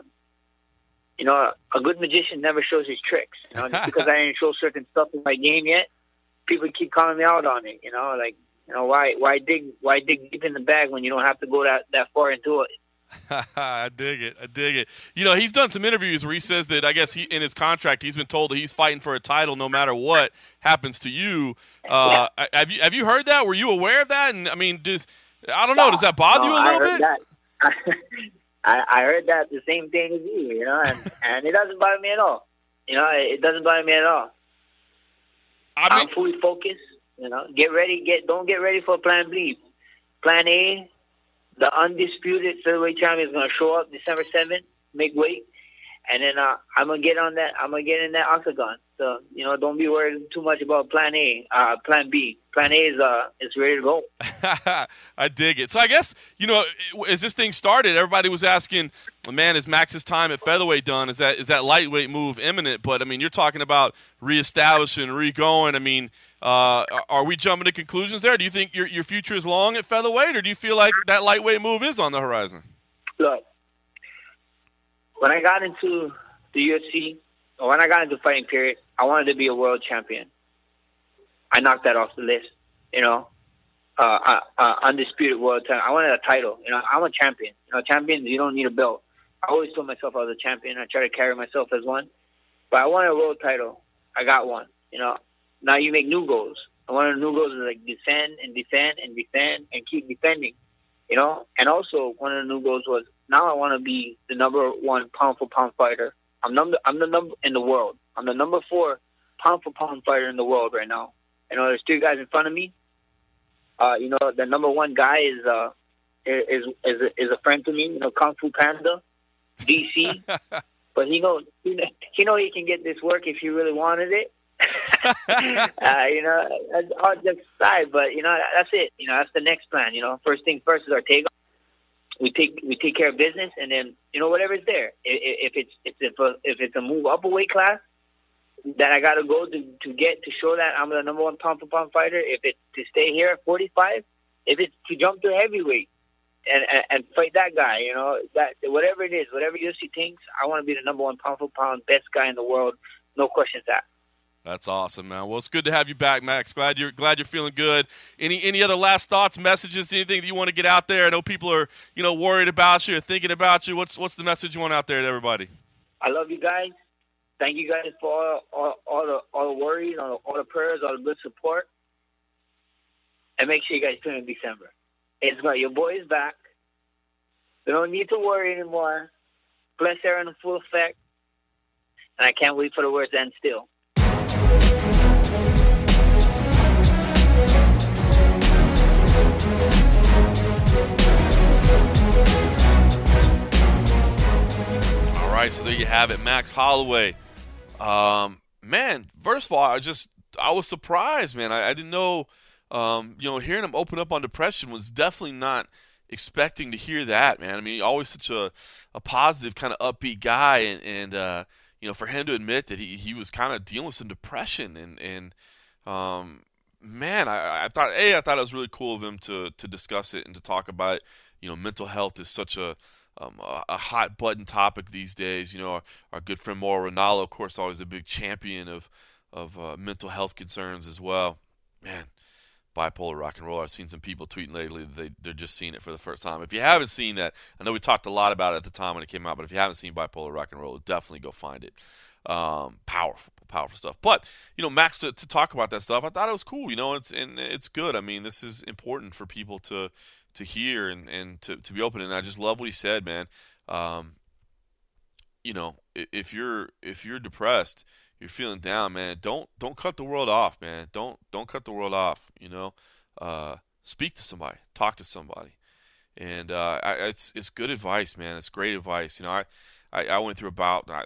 A good magician never shows his tricks. Just because I didn't show certain stuff in my game yet, people keep calling me out on it. Why dig deep in the bag when you don't have to go that far into it? I dig it. He's done some interviews where he says that, I guess in his contract, he's been told that he's fighting for a title no matter what happens to you. Have you heard that? Were you aware of that? And I mean, does that bother you a little bit? I heard that the same thing as you, and it doesn't bother me at all. It doesn't bother me at all. I'm fully focused. You know, don't get ready for Plan B. Plan A, the undisputed featherweight champion is going to show up December 7th, make weight, and then I'm gonna get on that. I'm gonna get in that octagon. So don't be worried too much about Plan A. Plan B. Plan A is ready to go. I dig it. So I guess as this thing started, everybody was asking, man, is Max's time at featherweight done? Is that lightweight move imminent? But I mean, you're talking about reestablishing, re-going. I mean, are we jumping to conclusions there? Do you think your future is long at featherweight, or do you feel like that lightweight move is on the horizon? Look, when I got into the UFC, or when I got into fighting period, I wanted to be a world champion. I knocked that off the list. Undisputed world champion. I wanted a title. I'm a champion. Champions, you don't need a belt. I always told myself I was a champion. I try to carry myself as one. But I wanted a world title. I got one. Now you make new goals. And one of the new goals is like defend and defend and defend and keep defending. And also one of the new goals was now I want to be the number 1 pound for pound fighter. I'm the number in the world. I'm the number 4 pound for pound fighter in the world right now. There's 3 guys in front of me. The number 1 guy is a friend to me. Kung Fu Panda, DC. But he knows he can get this work if he really wanted it. That's all just side. But that's it. That's the next plan. First thing first is Ortega. We take care of business, and then whatever's there. If it's a move up a weight class that I got to go to show that I'm the number 1 pound for pound fighter. If it's to stay here at 45, if it's to jump to heavyweight and fight that guy, that whatever it is, whatever UFC thinks, I want to be the number 1 pound for pound best guy in the world. No questions asked. That's awesome, man. Well, it's good to have you back, Max. Glad you're feeling good. Any other last thoughts, messages, anything that you want to get out there? I know people are worried about you or thinking about you. What's the message you want out there to everybody? I love you guys. Thank you guys for all the worries, all the prayers, all the good support. And make sure you guys tune in December. Your boy is back. We don't need to worry anymore. Bless air in full effect. And I can't wait for the words to end still. All right, so there you have it, Max Holloway. Man, first of all, I was surprised, man. I didn't know, hearing him open up on depression was definitely not expecting to hear that, man. I mean, always such a positive, kind of upbeat guy, and for him to admit that he was kind of dealing with some depression, and man, I thought it was really cool of him to discuss it and to talk about it. Mental health is such a hot button topic these days. Our good friend Mauro Ranallo, of course, always a big champion of mental health concerns as well. Man, bipolar rock and roll. I've seen some people tweeting lately that they're just seeing it for the first time. If you haven't seen that, I know we talked a lot about it at the time when it came out, but if you haven't seen bipolar rock and roll, definitely go find it. Powerful stuff. But Max, to talk about that stuff, I thought it was cool. It's good. I mean, this is important for people to hear and to be open. And I just love what he said, man. If you're depressed, you're feeling down, man, don't cut the world off, man. Don't cut the world off. Speak to somebody, talk to somebody, and it's good advice, man. It's great advice. I went through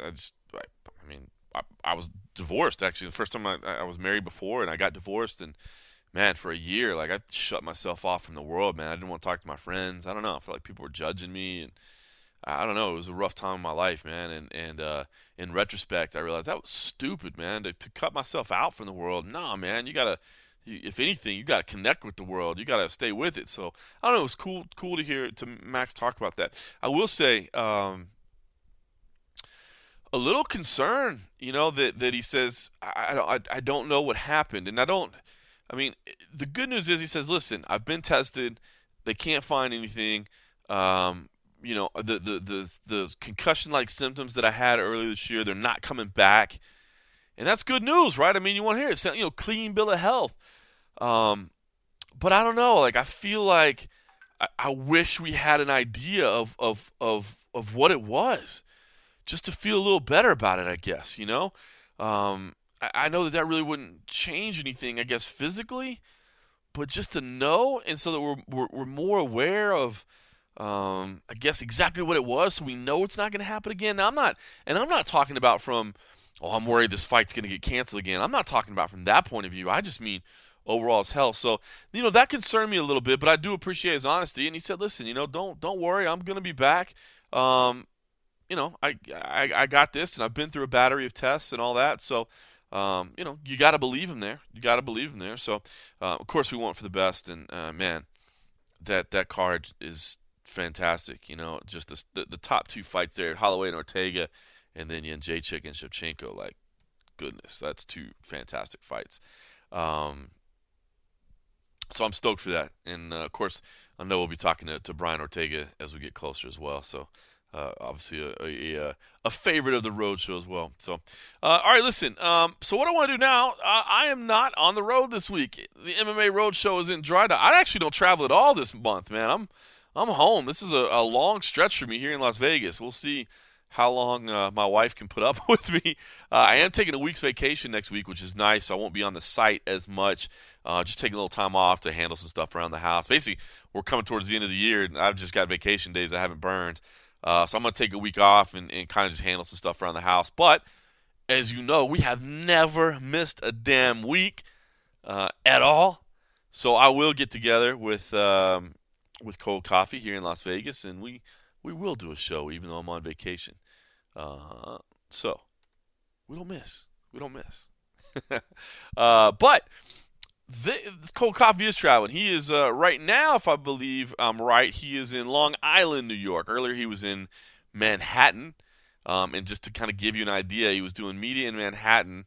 I was divorced, actually. The first time I was married before, and I got divorced, and man, for a year, like, I shut myself off from the world, man. I didn't want to talk to my friends. I don't know. I felt like people were judging me, and I don't know. It was a rough time in my life, man. And in retrospect, I realized that was stupid, man, to cut myself out from the world. No, man, if anything, you gotta connect with the world. You gotta stay with it. So I don't know. It was cool to hear Max talk about that. I will say, a little concern, that he says, I don't know what happened, and the good news is he says, listen, I've been tested. They can't find anything. The concussion-like symptoms that I had earlier this year, they're not coming back. And that's good news, right? I mean, you want to hear it. Clean bill of health. But I don't know. Like, I feel like I wish we had an idea of what it was, just to feel a little better about it, I guess, I know that really wouldn't change anything, I guess, physically, but just to know, and so that we're more aware of, I guess, exactly what it was, so we know it's not going to happen again. Now, I'm not talking about from, I'm worried this fight's going to get canceled again. I'm not talking about from that point of view. I just mean overall his health. So, that concerned me a little bit, but I do appreciate his honesty. And he said, listen, don't worry, I'm going to be back. I got this, and I've been through a battery of tests and all that. So, you got to believe him there. So, of course, we want for the best. And, man, that card is fantastic. Just the top two fights there, Holloway and Ortega, and then Jędrzejczyk and Shevchenko. Like, goodness, that's two fantastic fights. So I'm stoked for that. And, of course, I know we'll be talking to Brian Ortega as we get closer as well. So, obviously a favorite of the road show as well. So, all right, listen. So what I want to do now, I am not on the road this week. The MMA road show is in Dry Dock. I actually don't travel at all this month, man. I'm home. This is a long stretch for me here in Las Vegas. We'll see how long my wife can put up with me. I am taking a week's vacation next week, which is nice. So I won't be on the site as much. Just taking a little time off to handle some stuff around the house. Basically, we're coming towards the end of the year, and I've just got vacation days I haven't burned. So I'm going to take a week off and kind of just handle some stuff around the house. But, as you know, we have never missed a damn week at all. So I will get together with Cold Coffee here in Las Vegas, and we will do a show even though I'm on vacation. So we don't miss. But Cold Coffee is traveling. He is right now, if I believe I'm right, he is in Long Island, New York. Earlier he was in Manhattan. And just to kind of give you an idea, he was doing media in Manhattan.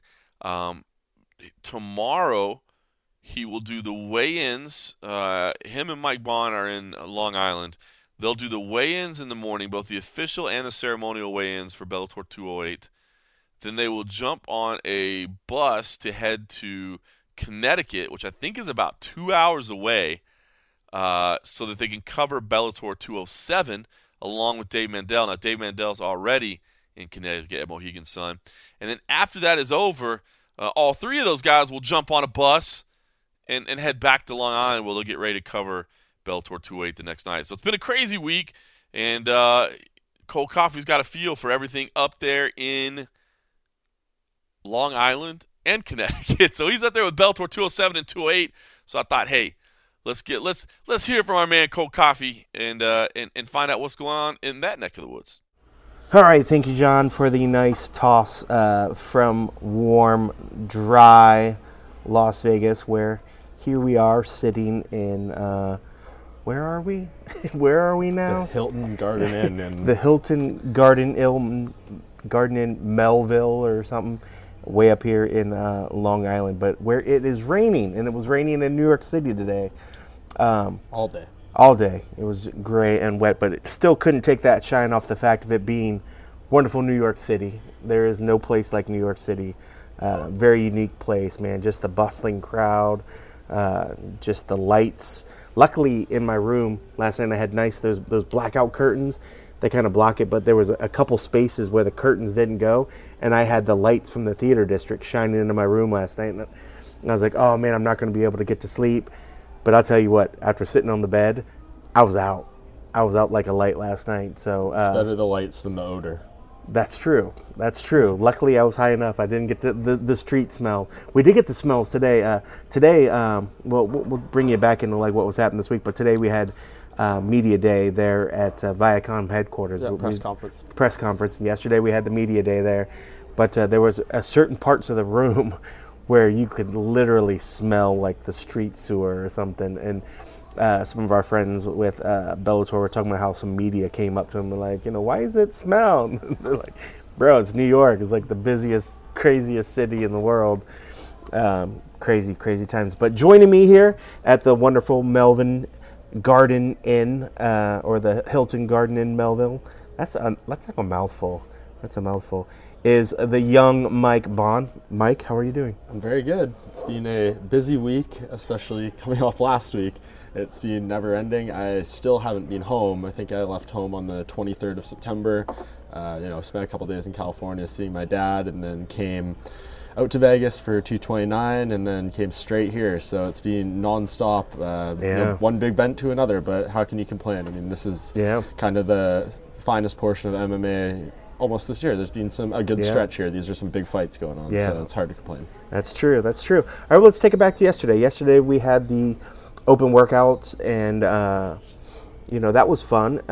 Tomorrow he will do the weigh-ins. Him and Mike Bond are in Long Island. They'll do the weigh-ins in the morning, both the official and the ceremonial weigh-ins for Bellator 208. Then they will jump on a bus to head to Connecticut, which I think is about 2 hours away, so that they can cover Bellator 207 along with Dave Mandel. Now, Dave Mandel's already in Connecticut at Mohegan Sun. And then after that is over, all three of those guys will jump on a bus and head back to Long Island, where they'll get ready to cover Bellator 208 the next night. So it's been a crazy week, and Cold Coffee's got a feel for everything up there in Long Island and Connecticut. So he's up there with Bellator 207 and 208. So I thought, hey, let's hear from our man Cold Coffee and find out what's going on in that neck of the woods. All right, thank you, John, for the nice toss from warm, dry Las Vegas, where here we are sitting in, where are we? Where are we now? The Hilton Garden Inn. And the Hilton Garden Inn Melville or something, way up here in Long Island, but where it is raining, and it was raining in New York City today. All day. All day. It was gray and wet, but it still couldn't take that shine off the fact of it being wonderful New York City. There is no place like New York City. Very unique place, man. Just the bustling crowd, just the lights. Luckily, in my room last night, I had those blackout curtains. They kind of block it, but there was a couple spaces where the curtains didn't go, and I had the lights from the theater district shining into my room last night. And I was like, oh, man, I'm not going to be able to get to sleep. But I'll tell you what, after sitting on the bed, I was out. I was out like a light last night. So it's better the lights than the odor. That's true. Luckily, I was high enough. I didn't get the street smell. We did get the smells today. We'll bring you back into like what was happening this week. But today we had media day there at Viacom headquarters. Press conference. And yesterday we had the media day there. But there was a certain parts of the room where you could literally smell like the street sewer or something. And some of our friends with Bellator were talking about how some media came up to them and like, why does it smell? They're like, bro, it's New York. It's like the busiest, craziest city in the world. Crazy times. But joining me here at the wonderful Melvin Garden Inn, or the Hilton Garden Inn Melville, that's like a mouthful. That's a mouthful. Is the young Mike Bond. Mike, how are you doing? I'm very good. It's been a busy week, especially coming off last week. It's been never ending. I still haven't been home. I think I left home on the 23rd of September. Spent a couple days in California seeing my dad, and then came out to Vegas for 229 and then came straight here. So it's been nonstop, one big event to another. But how can you complain? I mean, this is kind of the finest portion of MMA almost this year. There's been a good stretch here. These are some big fights going on, so it's hard to complain. That's true. All right, well, let's take it back to yesterday. Yesterday we had the open workouts, and that was fun.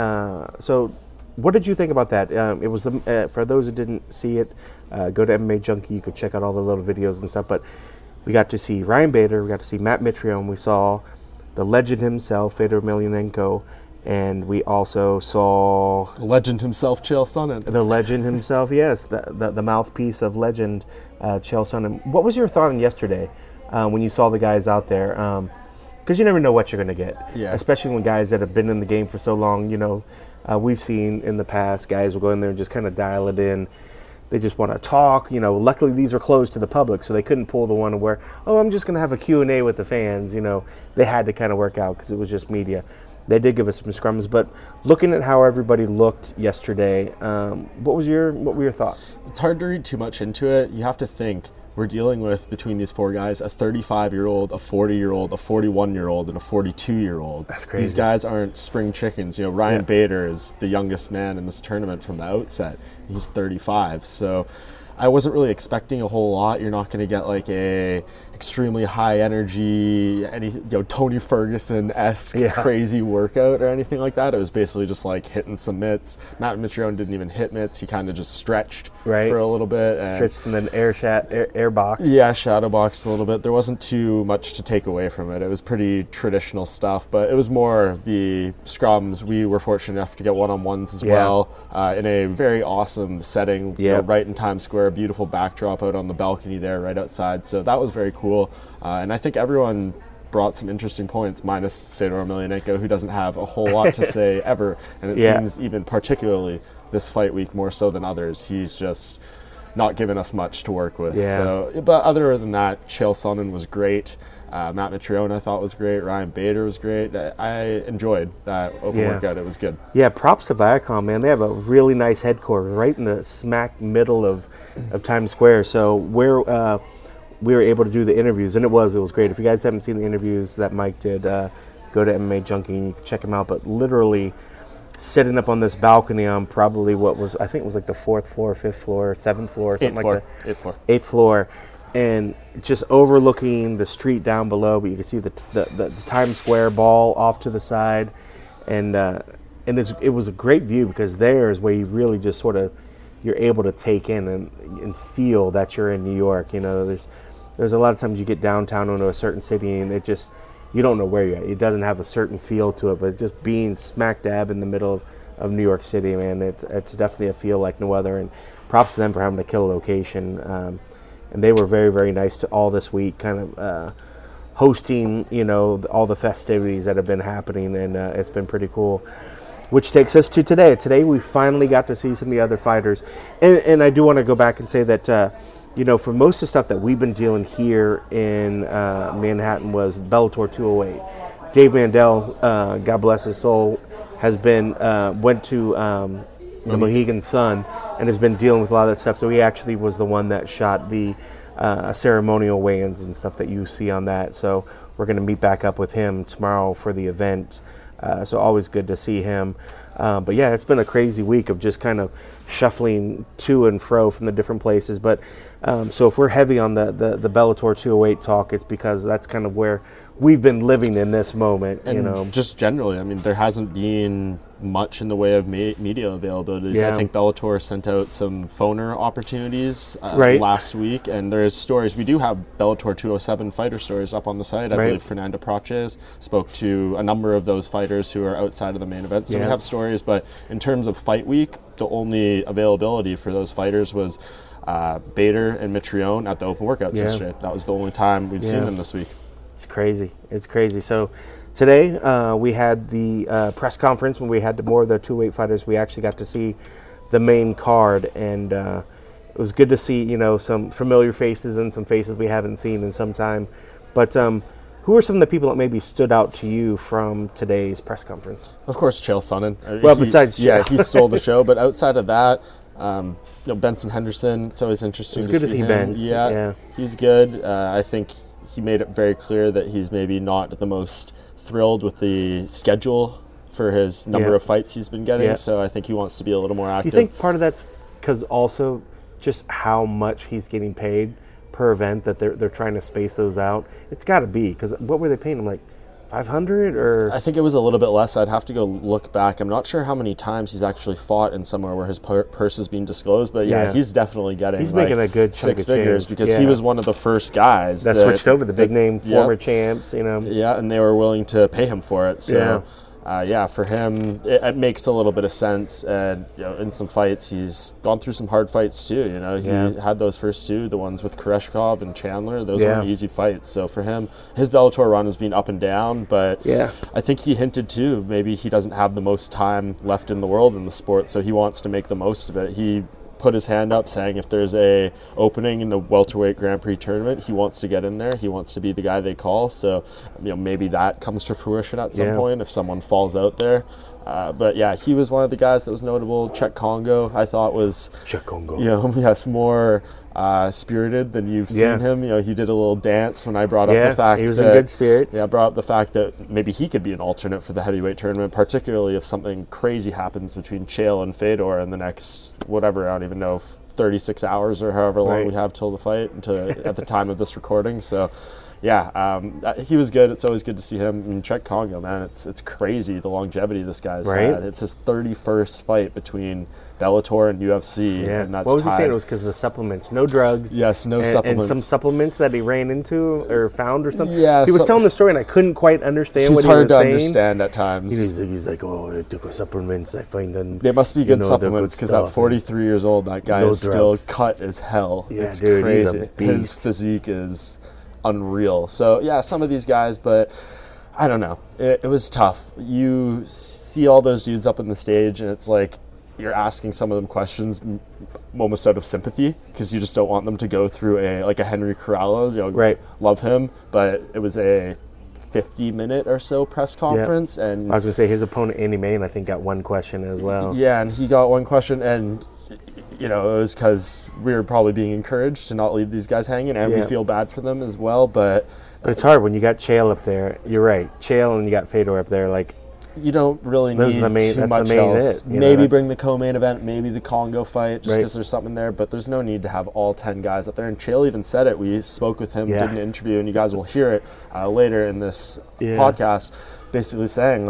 So what did you think about that? It was for those who didn't see it, go to MMA Junkie. You could check out all the little videos and stuff. But we got to see Ryan Bader, we got to see Matt Mitrione, we saw the legend himself, Fedor Emelianenko, and we also saw the legend himself, Chael Sonnen. The legend himself, yes, the mouthpiece of legend, Chael Sonnen. What was your thought on yesterday when you saw the guys out there? Because you never know what you're going to get, especially when guys that have been in the game for so long. We've seen in the past guys will go in there and just kind of dial it in. They just want to talk. Luckily these are closed to the public, so they couldn't pull the one where, I'm just going to have a Q&A with the fans. They had to kind of work out because it was just media. They did give us some scrums, but looking at how everybody looked yesterday, what were your thoughts? It's hard to read too much into it. You have to think. We're dealing with, between these four guys, a 35-year-old, a 40-year-old, a 41-year-old, and a 42-year-old. That's crazy. These guys aren't spring chickens. Ryan Bader is the youngest man in this tournament from the outset. He's 35. So I wasn't really expecting a whole lot. You're not going to get like a extremely high energy, Tony Ferguson-esque crazy workout or anything like that. It was basically just like hitting some mitts. Matt Mitrione didn't even hit mitts. He kind of just stretched for a little bit. Stretched and then air boxed. Yeah, shadow boxed a little bit. There wasn't too much to take away from it. It was pretty traditional stuff, but it was more the scrums. We were fortunate enough to get one-on-ones as well in a very awesome setting, right in Times Square. Beautiful backdrop out on the balcony there right outside. So that was very cool. And I think everyone brought some interesting points, minus Fedor Emelianenko, who doesn't have a whole lot to say ever. And it seems even particularly this fight week more so than others, he's just not given us much to work with. So, but other than that, Chael Sonnen was great. Matt Mitrione I thought was great. Ryan Bader was great. I enjoyed that open workout. It was good. Yeah, props to Viacom, man. They have a really nice headquarters right in the smack middle of Times Square. So we were able to do the interviews, and it was great. If you guys haven't seen the interviews that Mike did, go to MMA Junkie and you can check them out. But literally sitting up on this balcony on probably I think it was like the 4th floor, 5th floor, 7th floor, something like that. 8th floor. And just overlooking the street down below, but you can see the Times Square ball off to the side, and it was a great view because there is where you really just sort of you're able to take in and feel that you're in New York. There's a lot of times you get downtown into a certain city and you don't know where you're at. It doesn't have a certain feel to it, but just being smack dab in the middle of New York City, man, it's definitely a feel like no other. And props to them for having to kill a location. And they were very, very nice to all this week, kind of hosting, all the festivities that have been happening, and it's been pretty cool. Which takes us to today. Today we finally got to see some of the other fighters. And I do want to go back and say that, for most of the stuff that we've been dealing here in Manhattan was Bellator 208. Dave Mandel, God bless his soul, has been, went to the Mohegan Sun and has been dealing with a lot of that stuff. So he actually was the one that shot the ceremonial weigh-ins and stuff that you see on that. So we're going to meet back up with him tomorrow for the event. So always good to see him. But yeah, it's been a crazy week of just kind of shuffling to and fro from the different places. But so if we're heavy on the Bellator 208 talk, it's because that's kind of where we've been living in this moment. And just generally, I mean, there hasn't been much in the way of media availabilities. Yeah. I think Bellator sent out some phoner opportunities last week, and there's stories. We do have Bellator 207 fighter stories up on the site. I believe Fernando Praches spoke to a number of those fighters who are outside of the main event. So we have stories, but in terms of fight week, the only availability for those fighters was Bader and Mitrione at the open workouts yesterday. That was the only time we've seen them this week. It's crazy. It's crazy. So today we had the press conference when we had more of the 208 fighters. We actually got to see the main card, and it was good to see some familiar faces and some faces we haven't seen in some time. But who are some of the people that maybe stood out to you from today's press conference? Of course, Chael Sonnen. Well, besides he stole the show. But outside of that, Benson Henderson, it's always interesting It's good to see him. Ben. Yeah, he's good. I think he made it very clear that he's maybe not the most thrilled with the schedule for his number of fights he's been getting. So I think he wants to be a little more active. You think part of that's because also just how much he's getting paid per event, that they're trying to space those out? It's got to be, because what were they paying him, like 500 or? I think it was a little bit less. I'd have to go look back. I'm not sure how many times he's actually fought in somewhere where his purse is being disclosed, but he's definitely getting. He's making a good chunk six of figures change. because he was one of the first guys that switched over, the big name former champs, Yeah, and they were willing to pay him for it. So. For him, it makes a little bit of sense. And in some fights, he's gone through some hard fights too. He had those first two, the ones with Koreshkov and Chandler. Those weren't easy fights. So for him, his Bellator run has been up and down. But I think he hinted too, maybe he doesn't have the most time left in the world in the sport, so he wants to make the most of it. He put his hand up saying if there's a opening in the welterweight Grand Prix tournament, he wants to get in there. He wants to be the guy they call. So maybe that comes to fruition at some point if someone falls out there. But he was one of the guys that was notable. Cheick Kongo, I thought, was more spirited than you've seen him. He did a little dance when I brought up the fact he was in good spirits. I brought up the fact that maybe he could be an alternate for the heavyweight tournament, particularly if something crazy happens between Chael and Fedor in the next, whatever, I don't even know, 36 hours or however long we have till the fight, at the time of this recording. So he was good. It's always good to see him. And Cheick Kongo, man, it's crazy the longevity this guy's had. It's his 31st fight between Bellator and UFC. Yeah. And that's what was he saying? It was because of the supplements. No drugs. Yes, no supplements. And some supplements that he ran into or found or something. Yeah. He was telling the story and I couldn't quite understand what he was saying. He's hard to understand at times. He's like, I took supplements. I find them. They must be good supplements because at 43 years old, that guy is still cut as hell. Yeah, it's dude, crazy. He's a beast. His physique is unreal. So some of these guys, but I don't know. It was tough. You see all those dudes up on the stage, and it's like you're asking some of them questions almost out of sympathy because you just don't want them to go through a Henry Corrales. Love him, but it was a 50-minute or so press conference, and I was gonna say his opponent Andy Main, I think, got one question as well. Yeah, and he got one question, and it was because we were probably being encouraged to not leave these guys hanging, and we feel bad for them as well. But it's hard when you got Chael up there. You're right, Chael, and you got Fedor up there. Like, you don't really need too much else. Maybe bring the co-main event, maybe the Kongo fight, just because there's something there. But there's no need to have all 10 guys up there. And Chael even said it. We spoke with him, did an interview, and you guys will hear it later in this podcast, basically saying,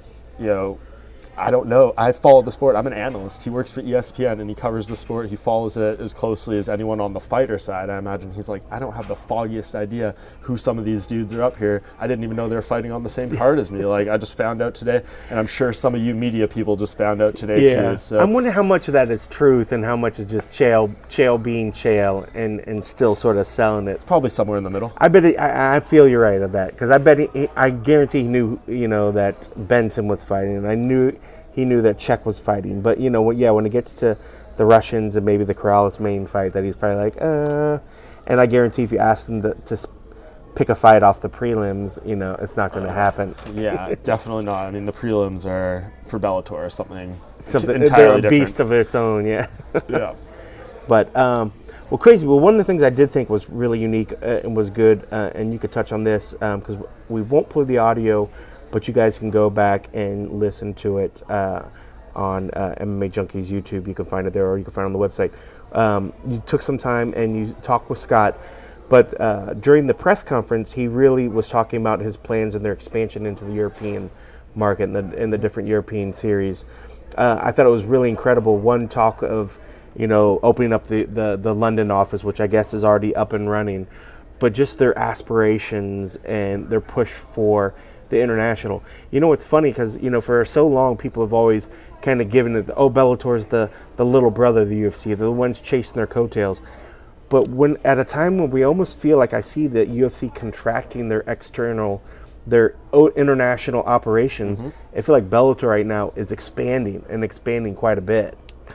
I don't know. I follow the sport. I'm an analyst. He works for ESPN, and he covers the sport. He follows it as closely as anyone on the fighter side. I imagine he's like, I don't have the foggiest idea who some of these dudes are up here. I didn't even know they're fighting on the same card as me. I just found out today, and I'm sure some of you media people just found out today too. So I'm wondering how much of that is truth and how much is just Chael being Chael and still sort of selling it. It's probably somewhere in the middle. I bet I feel you're right on that, because I bet I guarantee he knew that Benson was fighting, and he knew that Cheick was fighting. But when it gets to the Russians and maybe the Corrales main fight, that he's probably like, and I guarantee if you asked him to pick a fight off the prelims, it's not going to happen. Yeah, definitely not. I mean, the prelims are for Bellator something entirely they're a different. Beast of its own. Yeah. But crazy. Well, one of the things I did think was really unique and was good, and you could touch on this because we won't play the audio, but you guys can go back and listen to it on MMA Junkies YouTube. You can find it there, or you can find it on the website. You took some time and you talked with Scott, but during the press conference, he really was talking about his plans and their expansion into the European market and the different European series. I thought it was really incredible. One talk of opening up the London office, which I guess is already up and running, but just their aspirations and their push for the international. It's funny because for so long people have always kind of given it, Bellator's the little brother of the UFC, they're the ones chasing their coattails. But when at a time when we almost feel like I see the UFC contracting their international operations, I feel like Bellator right now is expanding quite a bit. Yeah,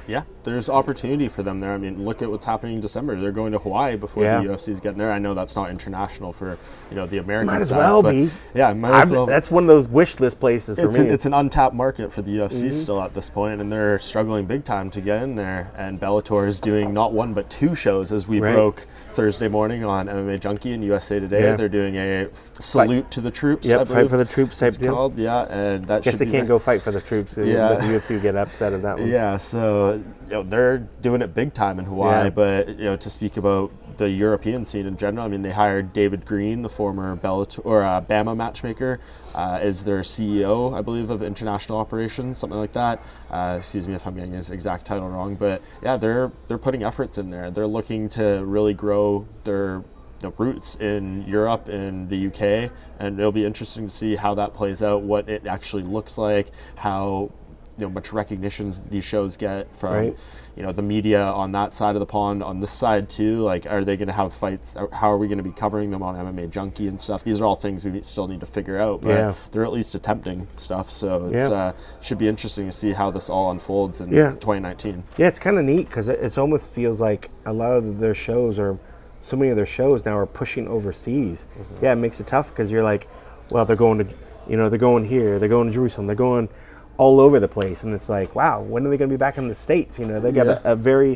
there's opportunity for them there. I mean, look at what's happening in December. They're going to Hawaii before the UFC's getting there. I know that's not international for the American might as side, well but be. Yeah, might as well. That's one of those wish list places for me. It's an untapped market for the UFC still at this point, and they're struggling big time to get in there. And Bellator is doing not one but two shows as we broke Thursday morning on MMA Junkie and USA Today. Yeah. They're doing a salute to the troops. Yep, fight for the troops type deal. Called, yeah, and that guess they can't go fight for the troops. Yeah, the UFC would get upset at that one. Yeah, so they're doing it big time in Hawaii. But to speak about the European scene in general, I mean, they hired David Green, the former Bellator or Bama matchmaker, as their CEO, I believe, of international operations, something like that. Excuse me if I'm getting his exact title wrong, but yeah, they're putting efforts in there. They're looking to really grow the roots in Europe and the UK, and it'll be interesting to see how that plays out, what it actually looks like, how much recognition these shows get from the media on that side of the pond. On this side too, like, are they going to have fights? How are we going to be covering them on MMA Junkie and stuff? These are all things we still need to figure out, but they're at least attempting stuff, so it should be interesting to see how this all unfolds in 2019. Yeah, it's kind of neat because it almost feels like a lot of their shows, or so many of their shows now, are pushing overseas. Yeah, it makes it tough because you're like, well, they're going to they're going here, they're going to Jerusalem, they're going all over the place, and it's like, wow, when are they going to be back in the States? They got a very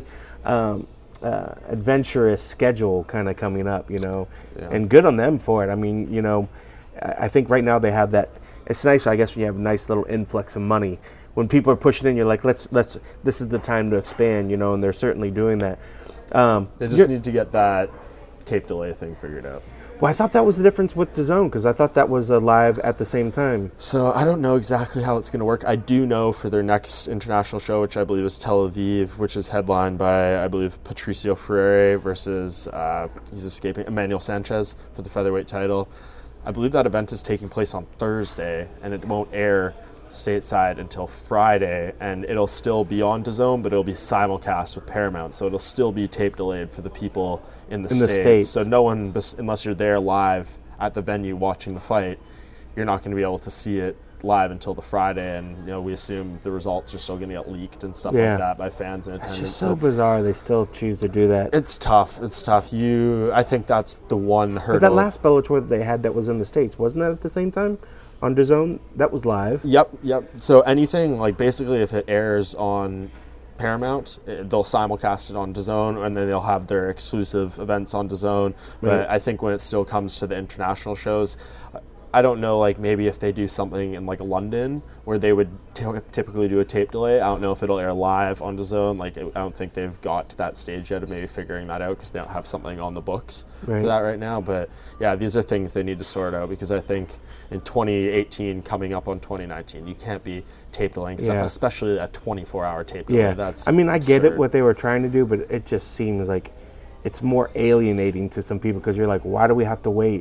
adventurous schedule kind of coming up, and good on them for it. I mean, I think right now they have that. It's nice, I guess, when you have a nice little influx of money. When people are pushing in, you're like, let's. This is the time to expand, and they're certainly doing that. They just need to get that tape delay thing figured out. Well, I thought that was the difference with DAZN, because I thought that was live at the same time. So I don't know exactly how it's going to work. I do know for their next international show, which I believe is Tel Aviv, which is headlined by, I believe, Patricio Freire versus, he's escaping, Emmanuel Sanchez for the featherweight title. I believe that event is taking place on Thursday, and it won't air stateside until Friday, and it'll still be on DAZN, but it'll be simulcast with Paramount, so it'll still be tape delayed for the people in the States. So no one, unless you're there live at the venue watching the fight, you're not going to be able to see it live until the Friday, and we assume the results are still going to get leaked and stuff like that by fans in attendance. It's just so bizarre they still choose to do that. It's tough. I think that's the one hurdle. But that last Bellator that they had that was in the States, wasn't that at the same time? On DAZN, that was live. Yep. So anything, like, basically if it airs on Paramount, they'll simulcast it on DAZN, and then they'll have their exclusive events on DAZN. But I think when it still comes to the international shows, I don't know, like, maybe if they do something in, like, London where they would typically do a tape delay, I don't know if it'll air live on DAZN. Like, I don't think they've got to that stage yet of maybe figuring that out, because they don't have something on the books for that right now. But yeah, these are things they need to sort out, because I think in 2018 coming up on 2019, you can't be tape delaying stuff, especially a 24-hour tape delay. That's I mean, I get absurd. it what they were trying to do, but it just seems like it's more alienating to some people, because you're like, why do we have to wait?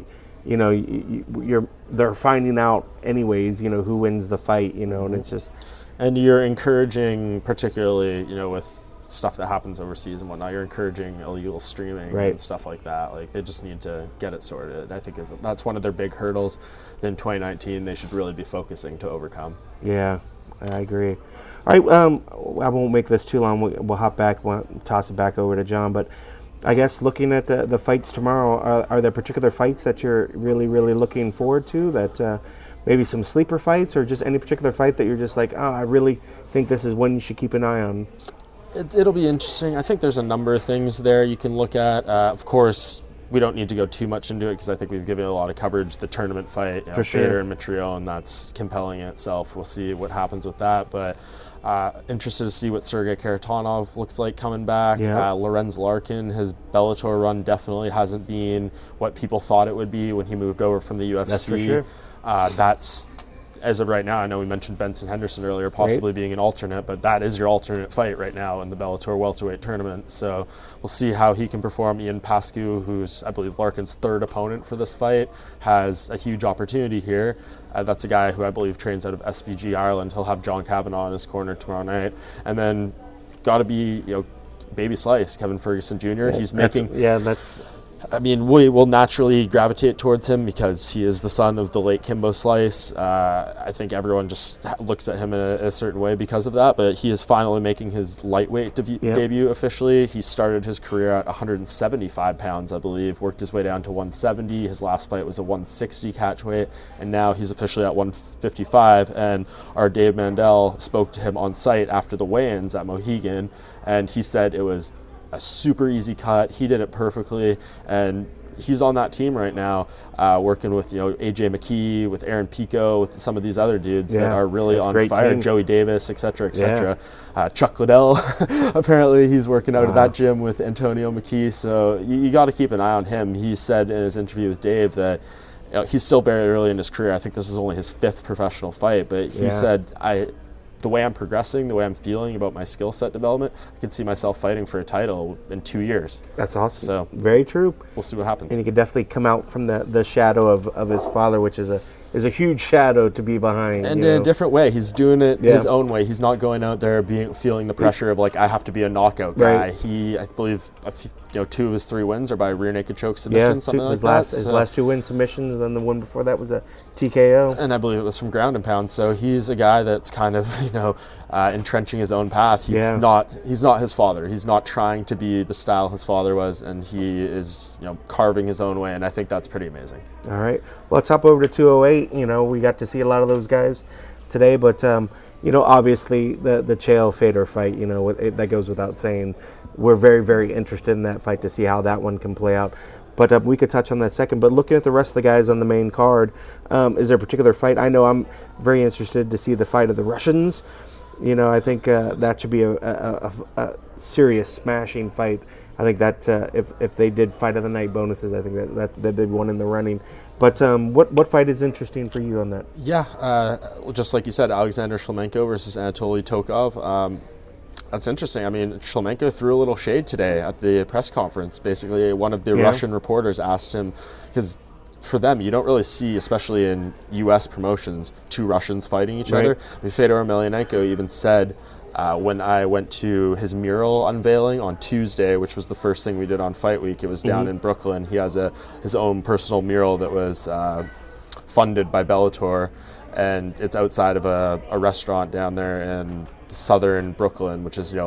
They're finding out anyways, who wins the fight, and it's just. And you're encouraging, particularly, with stuff that happens overseas and whatnot, you're encouraging illegal streaming and stuff like that. Like, they just need to get it sorted. I think that's one of their big hurdles. In 2019, they should really be focusing to overcome. Yeah, I agree. All right, I won't make this too long. We'll hop back, we'll toss it back over to John, but I guess looking at the fights tomorrow, are there particular fights that you're really, really looking forward to? That maybe some sleeper fights, or just any particular fight that you're just like, I really think this is one you should keep an eye on? It'll be interesting. I think there's a number of things there you can look at. Of course, we don't need to go too much into it, because I think we've given a lot of coverage. The tournament fight, For sure. Bader and Mitrione, and that's compelling in itself. We'll see what happens with that, but interested to see what Sergey Karatanov looks like coming back. Lorenz Larkin, his Bellator run definitely hasn't been what people thought it would be when he moved over from the UFC. That's for sure. That's, as of right now, I know we mentioned Benson Henderson earlier, possibly being an alternate, but that is your alternate fight right now in the Bellator welterweight tournament. So we'll see how he can perform. Ian Pascu, who's, I believe, Larkin's third opponent for this fight, has a huge opportunity here. That's a guy who I believe trains out of SBG Ireland. He'll have John Kavanagh in his corner tomorrow night. And then got to be, Baby Slice, Kevin Ferguson Jr. He's making... I mean, we will naturally gravitate towards him because he is the son of the late Kimbo Slice. I think everyone just looks at him in a certain way because of that, but he is finally making his lightweight debut officially. He started his career at 175 pounds, I believe, worked his way down to 170. His last fight was a 160 catch weight, and now he's officially at 155, and our Dave Mandel spoke to him on site after the weigh-ins at Mohegan, and he said it was a super easy cut. He did it perfectly, and he's on that team right now, working with AJ McKee, with Aaron Pico, with some of these other dudes that are really on fire. Team. Joey Davis, etc., etc. Chuck Liddell, apparently he's working out of that gym with Antonio McKee. So you got to keep an eye on him. He said in his interview with Dave that he's still very early in his career. I think this is only his 5th professional fight, but he said, the way I'm progressing, the way I'm feeling about my skill set development, I can see myself fighting for a title in 2 years. That's awesome. So very true. We'll see what happens. And he could definitely come out from the shadow of his father, which is a huge shadow to be behind. And in a different way. He's doing it his own way. He's not going out there feeling the pressure of I have to be a knockout guy. Right. He, I believe, 2 of his 3 wins are by rear naked choke submission, something like that. His last 2 win submissions, and then the one before that was a TKO. And I believe it was from ground and pound. So he's a guy that's kind of, entrenching his own path. He's not his father. He's not trying to be the style his father was, and he is, carving his own way, and I think that's pretty amazing. All right. Well, let's hop over to 208. We got to see a lot of those guys today, but obviously the Chael Fedor fight, that goes without saying. We're very, very interested in that fight to see how that one can play out. But we could touch on that second. But looking at the rest of the guys on the main card, is there a particular fight? I know I'm very interested to see the fight of the Russians. I think that should be a serious smashing fight. I think that if they did fight of the night bonuses, I think that they'd be one in the running. But what fight is interesting for you on that? Yeah, just like you said, Alexander Shlemenko versus Anatoly Tokov. That's interesting. I mean, Shlemenko threw a little shade today at the press conference. Basically, one of the Russian reporters asked him, because for them, you don't really see, especially in U.S. promotions, 2 Russians fighting each other. I mean, Fedor Emelianenko even said, when I went to his mural unveiling on Tuesday, which was the first thing we did on Fight Week, it was down in Brooklyn. He has his own personal mural that was funded by Bellator, and it's outside of a restaurant down there in southern Brooklyn, which is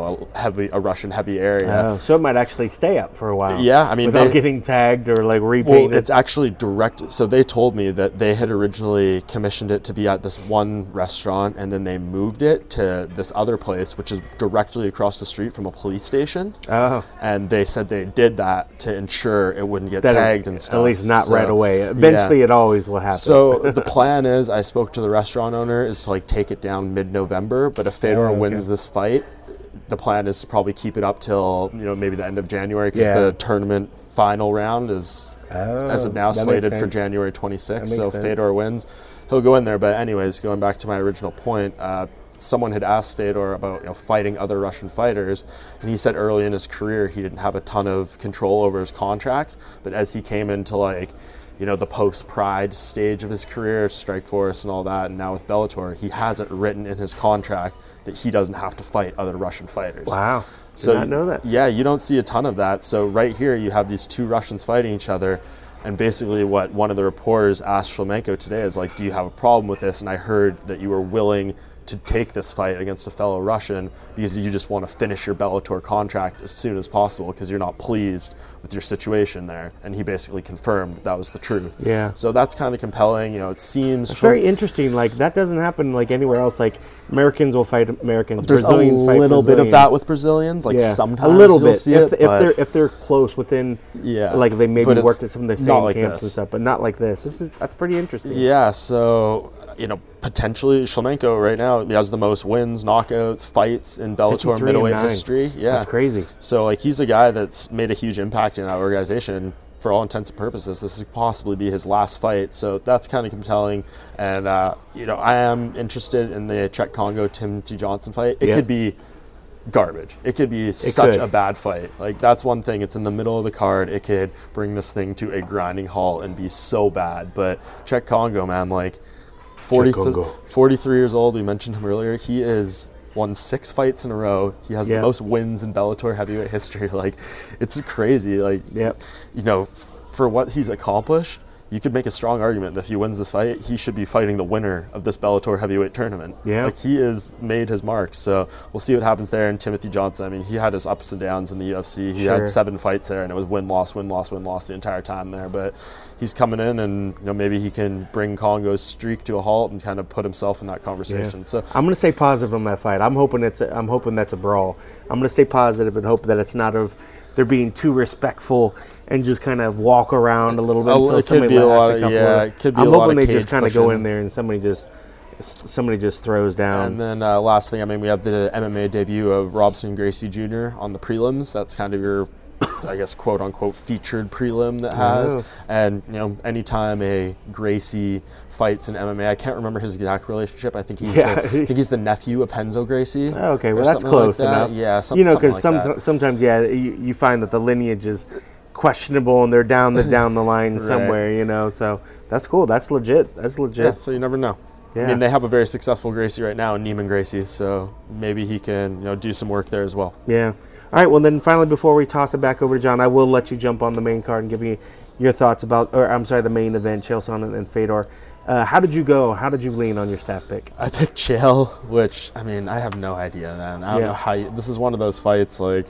a Russian heavy area. So it might actually stay up for a while. Yeah, I mean, without getting tagged or repainted. Well, it's actually direct. So they told me that they had originally commissioned it to be at this one restaurant, and then they moved it to this other place, which is directly across the street from a police station. Oh, and they said they did that to ensure it wouldn't get tagged and stuff. At least not right away. Eventually, it always will happen. So the plan is, I spoke to the restaurant owner, is to take it down mid-November. But if Fedor wins this fight, the plan is to probably keep it up till maybe the end of January, because the tournament final round is as of now slated for January 26th. So if Fedor wins, he'll go in there. But anyways, going back to my original point, someone had asked Fedor about fighting other Russian fighters, and he said early in his career he didn't have a ton of control over his contracts, but as he came into the post-Pride stage of his career, Strikeforce and all that, and now with Bellator, he has it written in his contract that he doesn't have to fight other Russian fighters. Wow. Did not know that. Yeah, you don't see a ton of that. So right here you have these 2 Russians fighting each other, and basically what one of the reporters asked Shlemenko today is do you have a problem with this? And I heard that you were willing to take this fight against a fellow Russian because you just want to finish your Bellator contract as soon as possible because you're not pleased with your situation there. And he basically confirmed that was the truth. Yeah. So that's kind of compelling. It seems... It's very interesting. That doesn't happen anywhere else. Americans will fight Americans. There's Brazilians fight little Brazilians. bit of that with Brazilians. Sometimes a little you'll bit. see if they're close within, they maybe worked at some of the same camps and stuff, but not like this. That's pretty interesting. Yeah. So potentially Shlemenko right now, he has the most wins, knockouts, fights in Bellator middleweight history. Yeah, that's crazy. So he's a guy that's made a huge impact in that organization. For all intents and purposes, this could possibly be his last fight, so that's kind of compelling. And I am interested in the Czech Congo Timothy Johnson fight. It could be garbage. It could be a bad fight. That's one thing. It's in the middle of the card. It could bring this thing to a grinding halt and be so bad. But Czech Congo, man, 43 years old. We mentioned him earlier. He is won 6 fights in a row. He has the most wins in Bellator heavyweight history. Like, it's crazy. Like, you know, for what he's accomplished, you could make a strong argument that if he wins this fight, he should be fighting the winner of this Bellator heavyweight tournament. Yeah. Like, he has made his marks. So we'll see what happens there. And Timothy Johnson, I mean, he had his ups and downs in the UFC. He had 7 fights there, and it was win-loss, win-loss, win-loss the entire time there. But he's coming in, and you know, maybe he can bring Kongo's streak to a halt and kind of put himself in that conversation. So I'm going to stay positive on that fight. I'm hoping that's a brawl. I'm going to stay positive and hope that it's not of they're being too respectful and just kind of walk around a little bit until somebody lasts a couple it could be I'm a lot hoping of they just kind of pushing. go in there and somebody just throws down. And then last thing, I mean, we have the MMA debut of Robson Gracie Jr. on the prelims. That's kind of your, I guess, quote unquote featured prelim that has. And you know, anytime a Gracie fights in MMA, I can't remember his exact relationship. I think he's the nephew of Renzo Gracie. Okay, well that's close enough. Yeah, you know, because sometimes you find that the lineage is questionable and they're down the line somewhere. You know, so that's cool. That's legit. Yeah, so you never know. Yeah. I mean, they have a very successful Gracie right now, Neiman Gracie, so maybe he can, you know, do some work there as well. Yeah. All right, well then finally before we toss it back over to John, I will let you jump on the main card and give me your thoughts about, the main event, Chael Sonnen and Fedor. How did you go? How did you lean on your staff pick? I picked Chael, which, I mean, I have no idea, man. I don't know how this is one of those fights, like,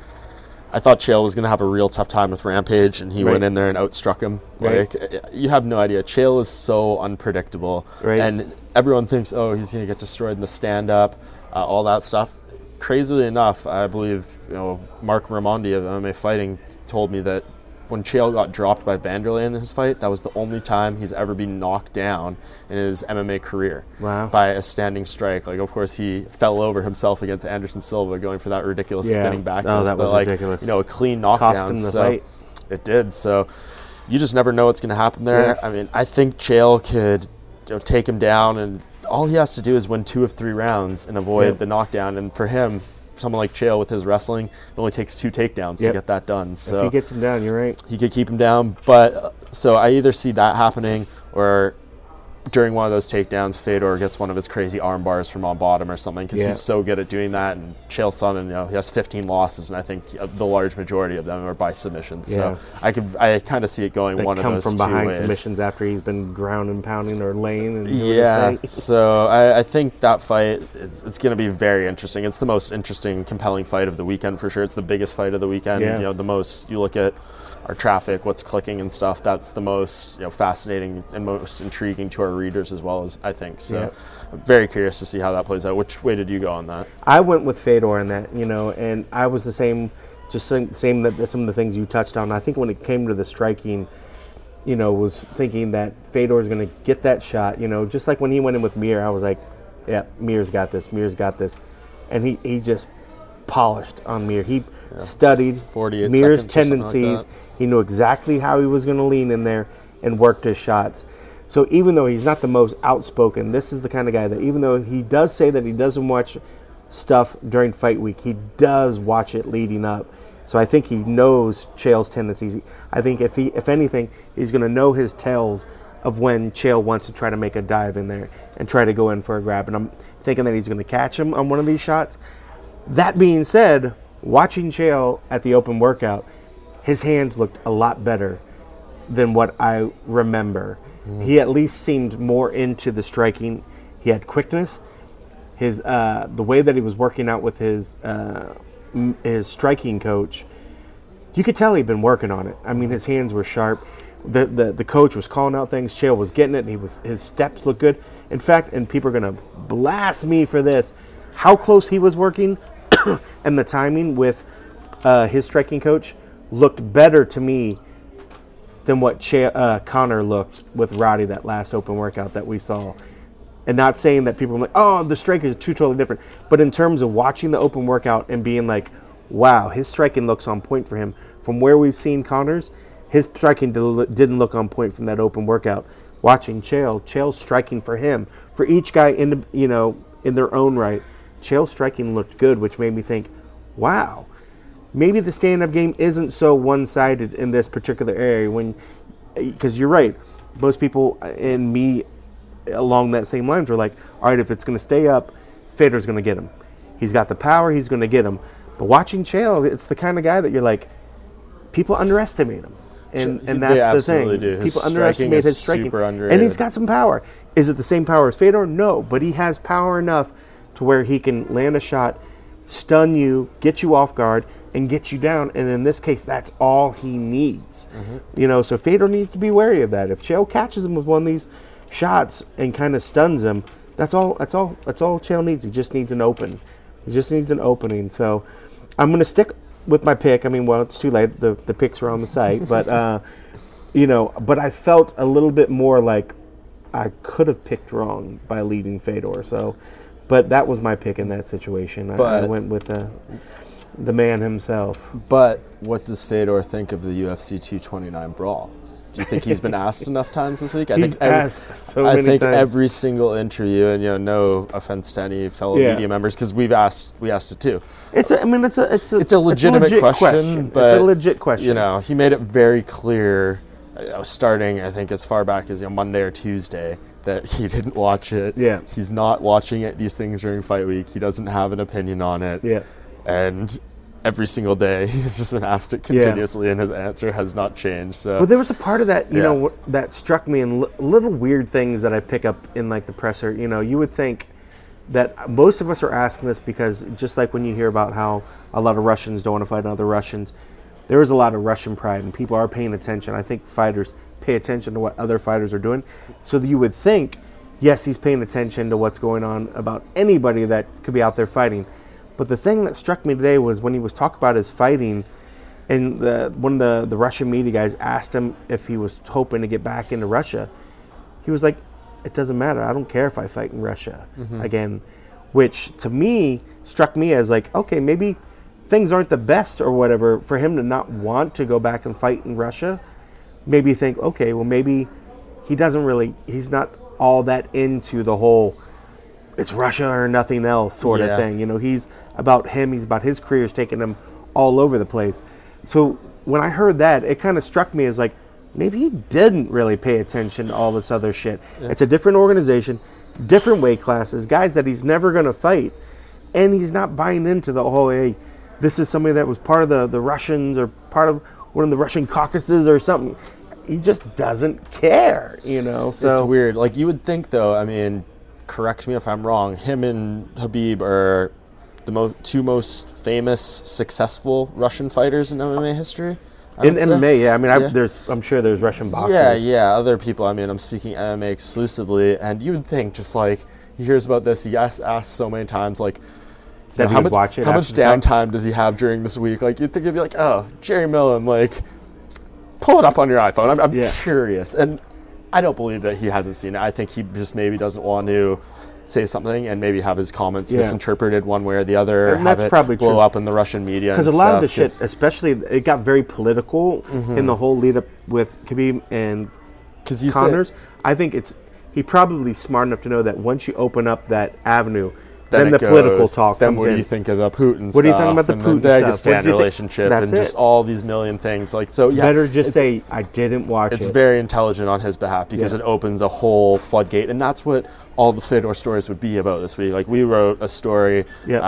I thought Chael was going to have a real tough time with Rampage, and he went in there and outstruck him. Like, you have no idea. Chael is so unpredictable, and everyone thinks, oh, he's going to get destroyed in the stand-up, all that stuff. Crazily enough, I believe, you know, Mark Raimondi of MMA Fighting told me that when Chael got dropped by Vanderlei in his fight, that was the only time he's ever been knocked down in his MMA career by a standing strike. Like, of course, he fell over himself against Anderson Silva going for that ridiculous spinning back. That was ridiculous. You know, a clean knockdown. Cost him the fight. It did. So you just never know what's going to happen there. Yeah. I mean, I think Chael could, you know, take him down, and all he has to do is win 2 of 3 rounds and avoid the knockdown. And for him, someone like Chael with his wrestling, it only takes 2 takedowns to get that done. So if he gets him down, you're right. He could keep him down. But so I either see that happening, or during one of those takedowns, Fedor gets one of his crazy arm bars from on bottom or something, because he's so good at doing that. And Chael Sonnen, you know, he has 15 losses, and I think the large majority of them are by submission. So I kind of see it going one of those 2 ways. Come from behind submissions after he's been ground and pounding or laying and doing his thing. So I think that fight, it's going to be very interesting. It's the most interesting, compelling fight of the weekend for sure. It's the biggest fight of the weekend. You know, the most, you look at our traffic, what's clicking and stuff, that's the most, you know, fascinating and most intriguing to our readers as well, as I think. So I'm very curious to see how that plays out. Which way did you go on that? I went with Fedor in that, you know, and I was the same, just same that some of the things you touched on. I think when it came to the striking, you know, was thinking that Fedor is going to get that shot, you know, just like when he went in with Mir, I was like, yeah, Mir's got this. And he just polished on Mir. He studied Mir's tendencies. Like, he knew exactly how he was going to lean in there and worked his shots. So even though he's not the most outspoken, this is the kind of guy that, even though he does say that he doesn't watch stuff during fight week, he does watch it leading up. So I think he knows Chael's tendencies. I think if anything, he's going to know his tells of when Chael wants to try to make a dive in there and try to go in for a grab. And I'm thinking that he's going to catch him on one of these shots. That being said, watching Chael at the open workout, his hands looked a lot better than what I remember. He at least seemed more into the striking. He had quickness. His the way that he was working out with his striking coach, you could tell he'd been working on it. I mean, his hands were sharp. The coach was calling out things. Chael was getting it. His steps looked good. In fact, and people are gonna blast me for this, how close he was working and the timing with his striking coach looked better to me than what Connor looked with Roddy that last open workout that we saw. And not saying that people were like, oh, the strikers are 2 totally different. But in terms of watching the open workout and being like, wow, his striking looks on point for him. From where we've seen Connor's, his striking didn't look on point from that open workout. Watching Chael's striking for him, for each guy in their own right, Chael's striking looked good, which made me think, wow, maybe the stand-up game isn't so one-sided in this particular area. Because you're right, most people and me along that same lines were like, all right, if it's going to stay up, Fedor's going to get him. He's got the power. He's going to get him. But watching Chael, it's the kind of guy that you're like, people underestimate him. And that's the thing. Do. People underestimate his striking. Super underrated. And he's got some power. Is it the same power as Fedor? No. But he has power enough to where he can land a shot, stun you, get you off guard, and get you down. And in this case, that's all he needs. So Fedor needs to be wary of that. If Chael catches him with one of these shots and kind of stuns him, that's all Chael needs. He just needs an open. He just needs an opening. So I'm going to stick with my pick. I mean, well, it's too late. The picks are on the site. But, but I felt a little bit more like I could have picked wrong by leading Fedor. But that was my pick in that situation. I went with the man himself. But what does Fedor think of the UFC 229 brawl? Do you think he's been asked enough times this week? He's asked so many times. Every single interview, and no offense to any fellow media members, because we asked it too. It's a legitimate question, but it's a legit question. He made it very clear, starting I think as far back as Monday or Tuesday, that he didn't watch it. Yeah, he's not watching these things during fight week. He doesn't have an opinion on it. Yeah, and every single day he's just been asked it continuously, and his answer has not changed. So, well, there was a part of that, that struck me in little weird things that I pick up in like the presser. You would think that most of us are asking this because just like when you hear about how a lot of Russians don't want to fight other Russians, there is a lot of Russian pride, and people are paying attention. I think fighters pay attention to what other fighters are doing. So you would think, yes, he's paying attention to what's going on about anybody that could be out there fighting. But the thing that struck me today was when he was talking about his fighting, and one of the Russian media guys asked him if he was hoping to get back into Russia. He was like, it doesn't matter. I don't care if I fight in Russia again, which to me struck me as like, okay, maybe things aren't the best or whatever for him to not want to go back and fight in Russia. Maybe think, okay, well, maybe he's not all that into the whole it's Russia or nothing else sort of thing. He's about him. He's about his career's taking him all over the place. So when I heard that, it kind of struck me as like, maybe he didn't really pay attention to all this other shit. Yeah. It's a different organization, different weight classes, guys that he's never going to fight. And he's not buying into the whole, hey, this is somebody that was part of the Russians or part of one of the Russian caucuses or something. He just doesn't care, So it's weird. Like, you would think, though, I mean, correct me if I'm wrong, him and Khabib are the two most famous, successful Russian fighters in MMA history. In MMA, yeah. I mean, I'm sure there's Russian boxers. Yeah. Other people, I mean, I'm speaking MMA exclusively, and you would think just like he hears about this, he asked so many times, like, how much downtime does he have during this week? Like, you'd think it'd be like, oh, Jerry Millen, like, pull it up on your iPhone. I'm curious. And I don't believe that he hasn't seen it. I think he just maybe doesn't want to say something and maybe have his comments misinterpreted one way or the other. And that's probably blow true. Up in the Russian media. Because a lot of the shit, especially, it got very political in the whole lead up with Khabib and Connors. I think he probably smart enough to know that once you open up that avenue, then the political talk comes in. Then what do you think of the Putin stuff? What do you think about the Putin stuff? The Dagestan relationship and just all these million things. Like, so, it's better just say, I didn't watch it. It's very intelligent on his behalf because it opens a whole floodgate. And that's what all the Fedor stories would be about this week. Like, we wrote a story,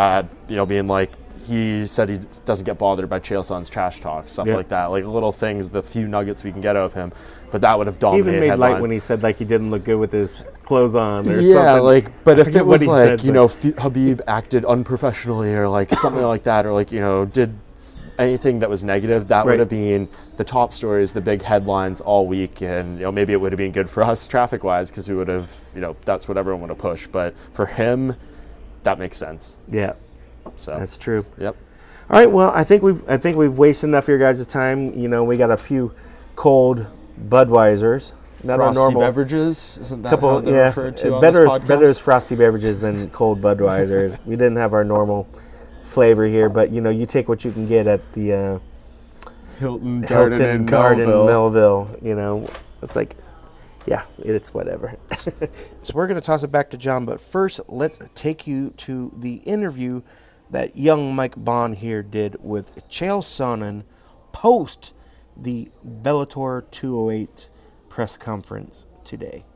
being like, he said he doesn't get bothered by Chael Sonnen's trash talk, stuff like that. Like, little things, the few nuggets we can get out of him. But that would have dominated He even made headline. light when he said, like, he didn't look good with his clothes on or something. Yeah, like, but if it was like, Khabib acted unprofessionally or like something like that, or like, did anything that was negative, that would have been the top stories, the big headlines all week. And, maybe it would have been good for us traffic-wise because we would have, that's what everyone would have pushed. But for him, that makes sense. Yeah. So that's true. Yep. All right. Well, I think we've wasted enough of your guys' time. We got a few cold Budweisers. Not frosty our normal beverages. Isn't that how they're referred to on better this podcast? Better is frosty beverages than cold Budweisers. We didn't have our normal flavor here, but you take what you can get at the Hilton Garden Melville. It's like, yeah, it's whatever. So we're going to toss it back to John, but first let's take you to the interview that young Mike Bohn here did with Chael Sonnen post the Bellator 208 press conference today.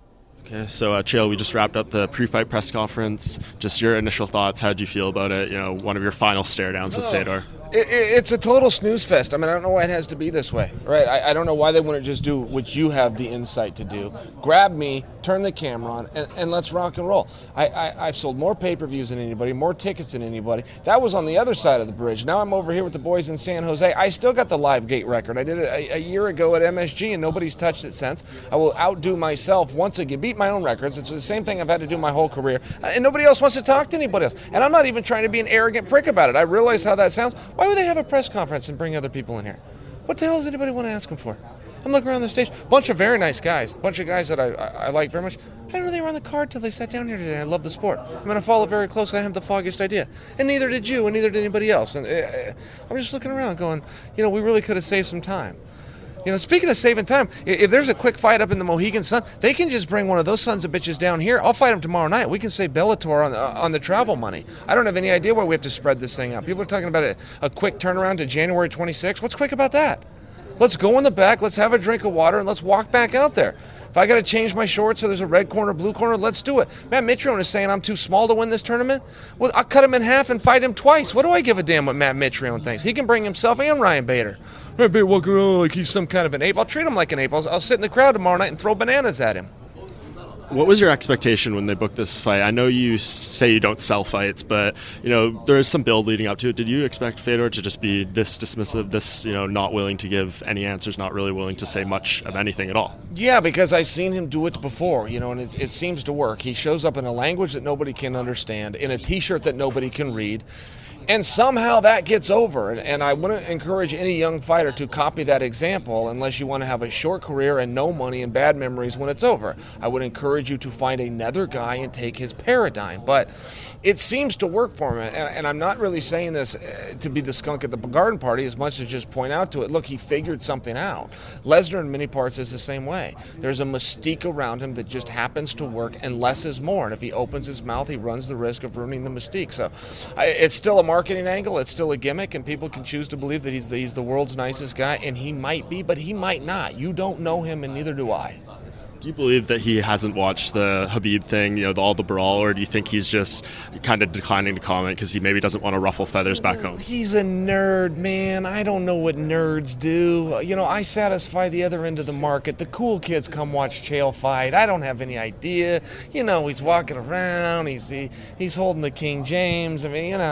Okay, so Chael, we just wrapped up the pre-fight press conference. Just your initial thoughts. How did you feel about it? One of your final stare downs with Fedor. It's a total snooze fest. I mean, I don't know why it has to be this way, right? I don't know why they wouldn't just do what you have the insight to do. Grab me, turn the camera on, and let's rock and roll. I've sold more pay-per-views than anybody, more tickets than anybody. That was on the other side of the bridge. Now I'm over here with the boys in San Jose. I still got the live gate record. I did it a year ago at MSG, and nobody's touched it since. I will outdo myself once again, beat my own records. It's the same thing I've had to do my whole career. And nobody else wants to talk to anybody else. And I'm not even trying to be an arrogant prick about it. I realize how that sounds. Why would they have a press conference and bring other people in here? What the hell does anybody want to ask them for? I'm looking around the stage. Bunch of very nice guys. Bunch of guys that I like very much. I didn't know they were on the card till they sat down here today. I love the sport. I'm going to follow it very closely. I have the foggiest idea. And neither did you, and neither did anybody else. And I'm just looking around going, we really could have saved some time. Speaking of saving time, if there's a quick fight up in the Mohegan Sun, they can just bring one of those sons of bitches down here. I'll fight them tomorrow night. We can save Bellator on the travel money. I don't have any idea why we have to spread this thing out. People are talking about a quick turnaround to January 26th. What's quick about that? Let's go in the back, let's have a drink of water, and let's walk back out there. If I got to change my shorts so there's a red corner, blue corner, let's do it. Matt Mitrione is saying I'm too small to win this tournament. Well, I'll cut him in half and fight him twice. What do I give a damn what Matt Mitrione thinks? He can bring himself and Ryan Bader. Ryan Bader walking around like he's some kind of an ape. I'll treat him like an ape. I'll sit in the crowd tomorrow night and throw bananas at him. What was your expectation when they booked this fight? I know you say you don't sell fights, but there is some build leading up to it. Did you expect Fedor to just be this dismissive, this not willing to give any answers, not really willing to say much of anything at all? Yeah, because I've seen him do it before, and it seems to work. He shows up in a language that nobody can understand, in a T-shirt that nobody can read. And somehow that gets over. And I wouldn't encourage any young fighter to copy that example unless you want to have a short career and no money and bad memories when it's over. I would encourage you to find another guy and take his paradigm. But it seems to work for him. And I'm not really saying this to be the skunk at the garden party as much as just point out to it, look, he figured something out. Lesnar in many parts is the same way. There's a mystique around him that just happens to work, and less is more. And if he opens his mouth, he runs the risk of ruining the mystique. So it's still a marketing angle, it's still a gimmick, and people can choose to believe that he's the world's nicest guy, and he might be, but he might not. You don't know him, and neither do I. Do you believe that he hasn't watched the Khabib thing, all the brawl, or do you think he's just kind of declining to comment because he maybe doesn't want to ruffle feathers back home? He's a nerd, man. I don't know what nerds do. I satisfy the other end of the market. The cool kids come watch Chael fight. I don't have any idea. He's walking around. He's holding the King James.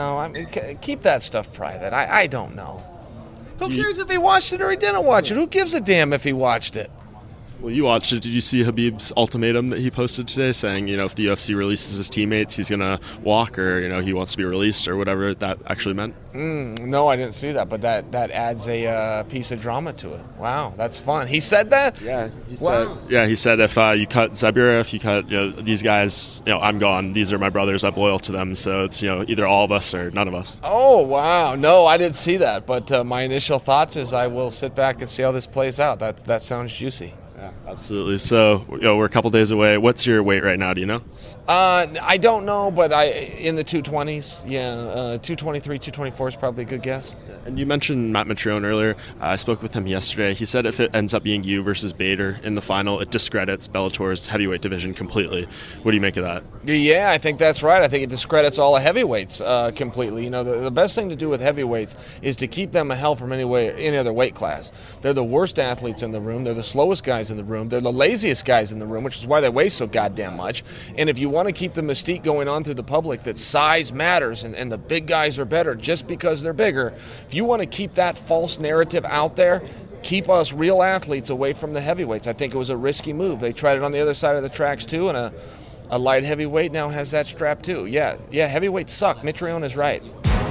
Keep that stuff private. I don't know. Who cares if he watched it or he didn't watch it? Who gives a damn if he watched it? Well, you watched it. Did you see Khabib's ultimatum that he posted today saying, if the UFC releases his teammates, he's going to walk, or, he wants to be released, or whatever that actually meant? No, I didn't see that, but that adds a piece of drama to it. Wow, that's fun. He said that? Yeah. He said if you cut Zabura, if you cut these guys, I'm gone. These are my brothers. I'm loyal to them. So it's, either all of us or none of us. Oh, wow. No, I didn't see that, but my initial thoughts is I will sit back and see how this plays out. That sounds juicy. Yeah, absolutely. So, we're a couple days away. What's your weight right now? Do you know? I don't know, but in the 220s. Yeah, 223, 224 is probably a good guess. And you mentioned Matt Mitrione earlier. I spoke with him yesterday. He said if it ends up being you versus Bader in the final, it discredits Bellator's heavyweight division completely. What do you make of that? Yeah, I think that's right. I think it discredits all the heavyweights completely. The best thing to do with heavyweights is to keep them a hell from any other weight class. They're the worst athletes in the room. They're the slowest guys in the room. They're the laziest guys in the room, which is why they weigh so goddamn much. And if you want to keep the mystique going on through the public that size matters and the big guys are better just because they're bigger, if you want to keep that false narrative out there, keep us real athletes away from the heavyweights. I think it was a risky move. They tried it on the other side of the tracks too, and a light heavyweight now has that strap too. Yeah, heavyweights suck. Mitrione is right.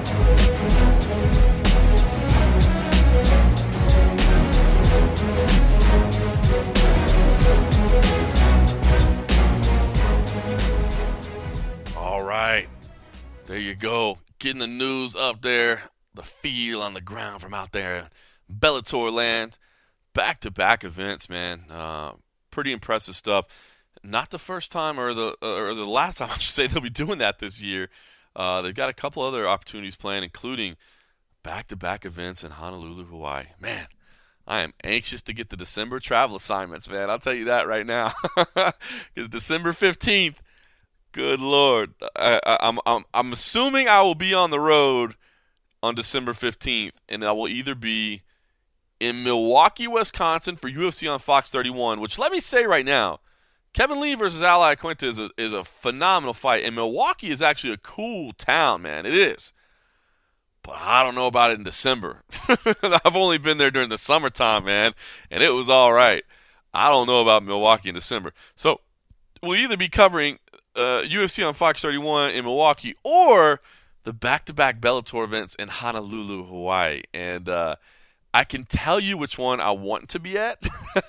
All right, there you go. Getting the news up there, the feel on the ground from out there, Bellator land, back-to-back events, man. Pretty impressive stuff. Not the first time or the last time I should say they'll be doing that this year. They've got a couple other opportunities planned, including back-to-back events in Honolulu, Hawaii. Man, I am anxious to get the December travel assignments, man. I'll tell you that right now. Because December 15th, good Lord, I'm assuming I will be on the road on December 15th, and I will either be in Milwaukee, Wisconsin for UFC on Fox 31, which let me say right now, Kevin Lee versus Al Iaquinta is a phenomenal fight, and Milwaukee is actually a cool town, man. It is. But I don't know about it in December. I've only been there during the summertime, man, and it was all right. I don't know about Milwaukee in December. So we'll either be covering UFC on Fox 31 in Milwaukee or the back-to-back Bellator events in Honolulu, Hawaii. And I can tell you which one I want to be at.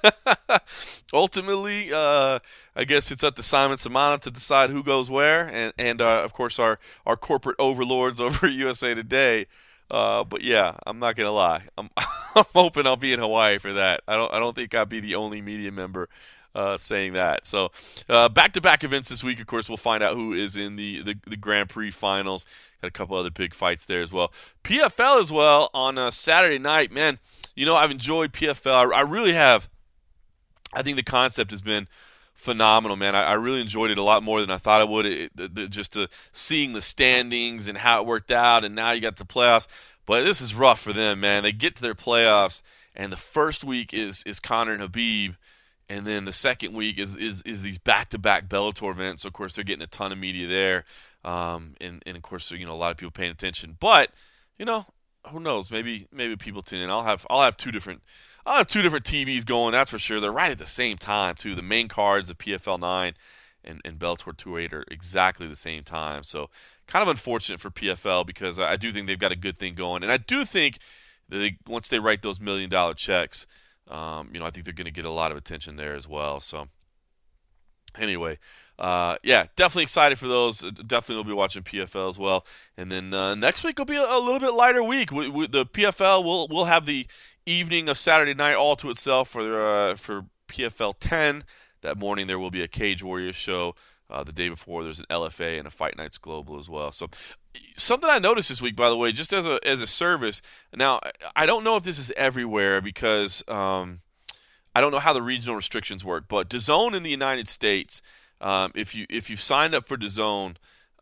Ultimately, I guess it's up to Simon Samana to decide who goes where, and of course our corporate overlords over at USA Today. But yeah, I'm not gonna lie, I'm hoping I'll be in Hawaii for that. I don't think I'll be the only media member saying that. So back-to-back events this week. Of course, we'll find out who is in the Grand Prix finals. Got a couple other big fights there as well. PFL as well on Saturday night. Man, you know, I've enjoyed PFL. I really have. I think the concept has been phenomenal, man. I really enjoyed it a lot more than I thought I would. Just seeing the standings and how it worked out, and now you got the playoffs. But this is rough for them, man. They get to their playoffs, and the first week is Conor and Khabib, and then the second week is these back-to-back Bellator events. So of course, they're getting a ton of media there. And of course, you know, a lot of people paying attention, but you know, who knows? Maybe people tune in. I'll have two different TVs going. That's for sure. They're right at the same time too. The main cards of PFL 9 and Bellator 208 are exactly the same time. So kind of unfortunate for PFL because I do think they've got a good thing going, and I do think that once they write those $1 million checks, you know, I think they're going to get a lot of attention there as well. So anyway. Yeah, definitely excited for those. Definitely will be watching PFL as well. And then next week will be a little bit lighter week. The PFL will have the evening of Saturday night all to itself for PFL 10. That morning there will be a Cage Warriors show. The day before there's an LFA and a Fight Nights Global as well. So something I noticed this week, by the way, just as a service. Now I don't know if this is everywhere because I don't know how the regional restrictions work, but DAZN in the United States. If you've signed up for DAZN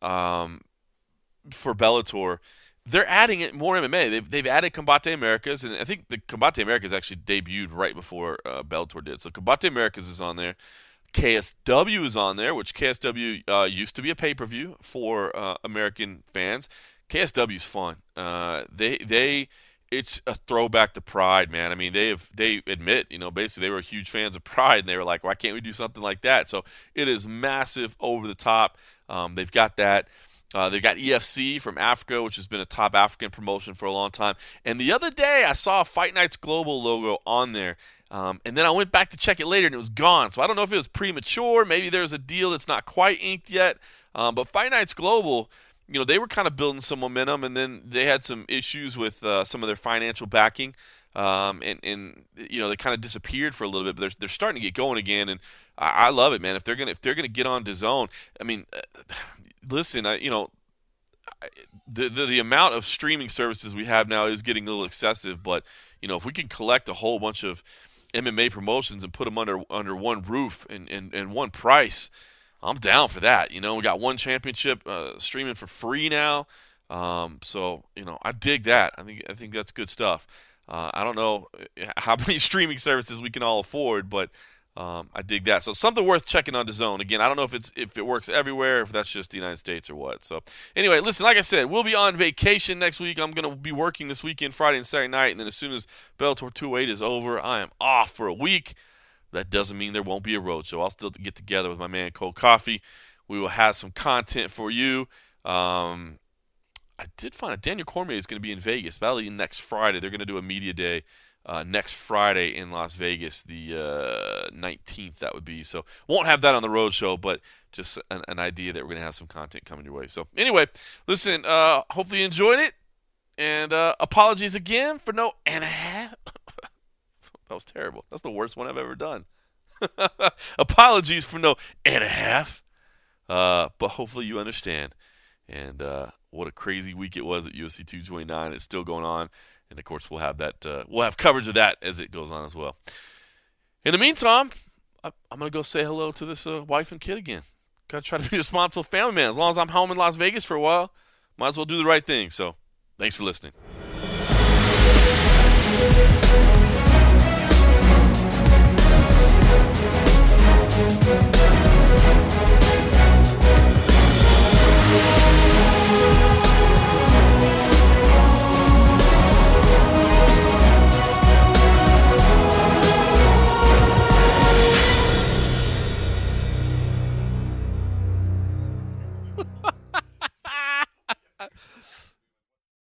for Bellator, they're adding more MMA. They've added Combate Americas, and I think the Combate Americas actually debuted right before Bellator did. So Combate Americas is on there. KSW is on there, which KSW used to be a pay-per-view for American fans. KSW is fun. It's a throwback to Pride, man. I mean, they admit, you know, basically they were huge fans of Pride, and they were like, why can't we do something like that? So it is massive, over the top. They've got that. They've got EFC from Africa, which has been a top African promotion for a long time. And the other day, I saw a Fight Nights Global logo on there, and then I went back to check it later, and it was gone. So I don't know if it was premature. Maybe there's a deal that's not quite inked yet. But Fight Nights Global, you know, they were kind of building some momentum, and then they had some issues with some of their financial backing, and you know, they kind of disappeared for a little bit. But they're starting to get going again, and I love it, man. If they're gonna get on DAZN, I mean, listen, you know, the amount of streaming services we have now is getting a little excessive. But you know, if we can collect a whole bunch of MMA promotions and put them under one roof and one price, I'm down for that. You know, we got one championship streaming for free now. So, you know, I dig that. I think that's good stuff. I don't know how many streaming services we can all afford, but I dig that. So something worth checking on DAZN. Again, I don't know if it works everywhere, if that's just the United States or what. So anyway, listen, like I said, we'll be on vacation next week. I'm going to be working this weekend, Friday and Saturday night, and then as soon as Bellator 208 is over, I am off for a week. That doesn't mean there won't be a road show. I'll still get together with my man Cold Coffee. We will have some content for you. I did find out Daniel Cormier is going to be in Vegas. That'll be next Friday. They're going to do a media day next Friday in Las Vegas, the 19th. That would be. So won't have that on the road show, but just an idea that we're going to have some content coming your way. So anyway, listen. Hopefully you enjoyed it, and apologies again for no and a half. That was terrible. That's the worst one I've ever done. Apologies for no and a half. But hopefully you understand. And what a crazy week it was at UFC 229. It's still going on. And of course, we'll have that. We'll have coverage of that as it goes on as well. In the meantime, I'm gonna go say hello to this wife and kid again. Gotta try to be a responsible family man. As long as I'm home in Las Vegas for a while, might as well do the right thing. So, thanks for listening.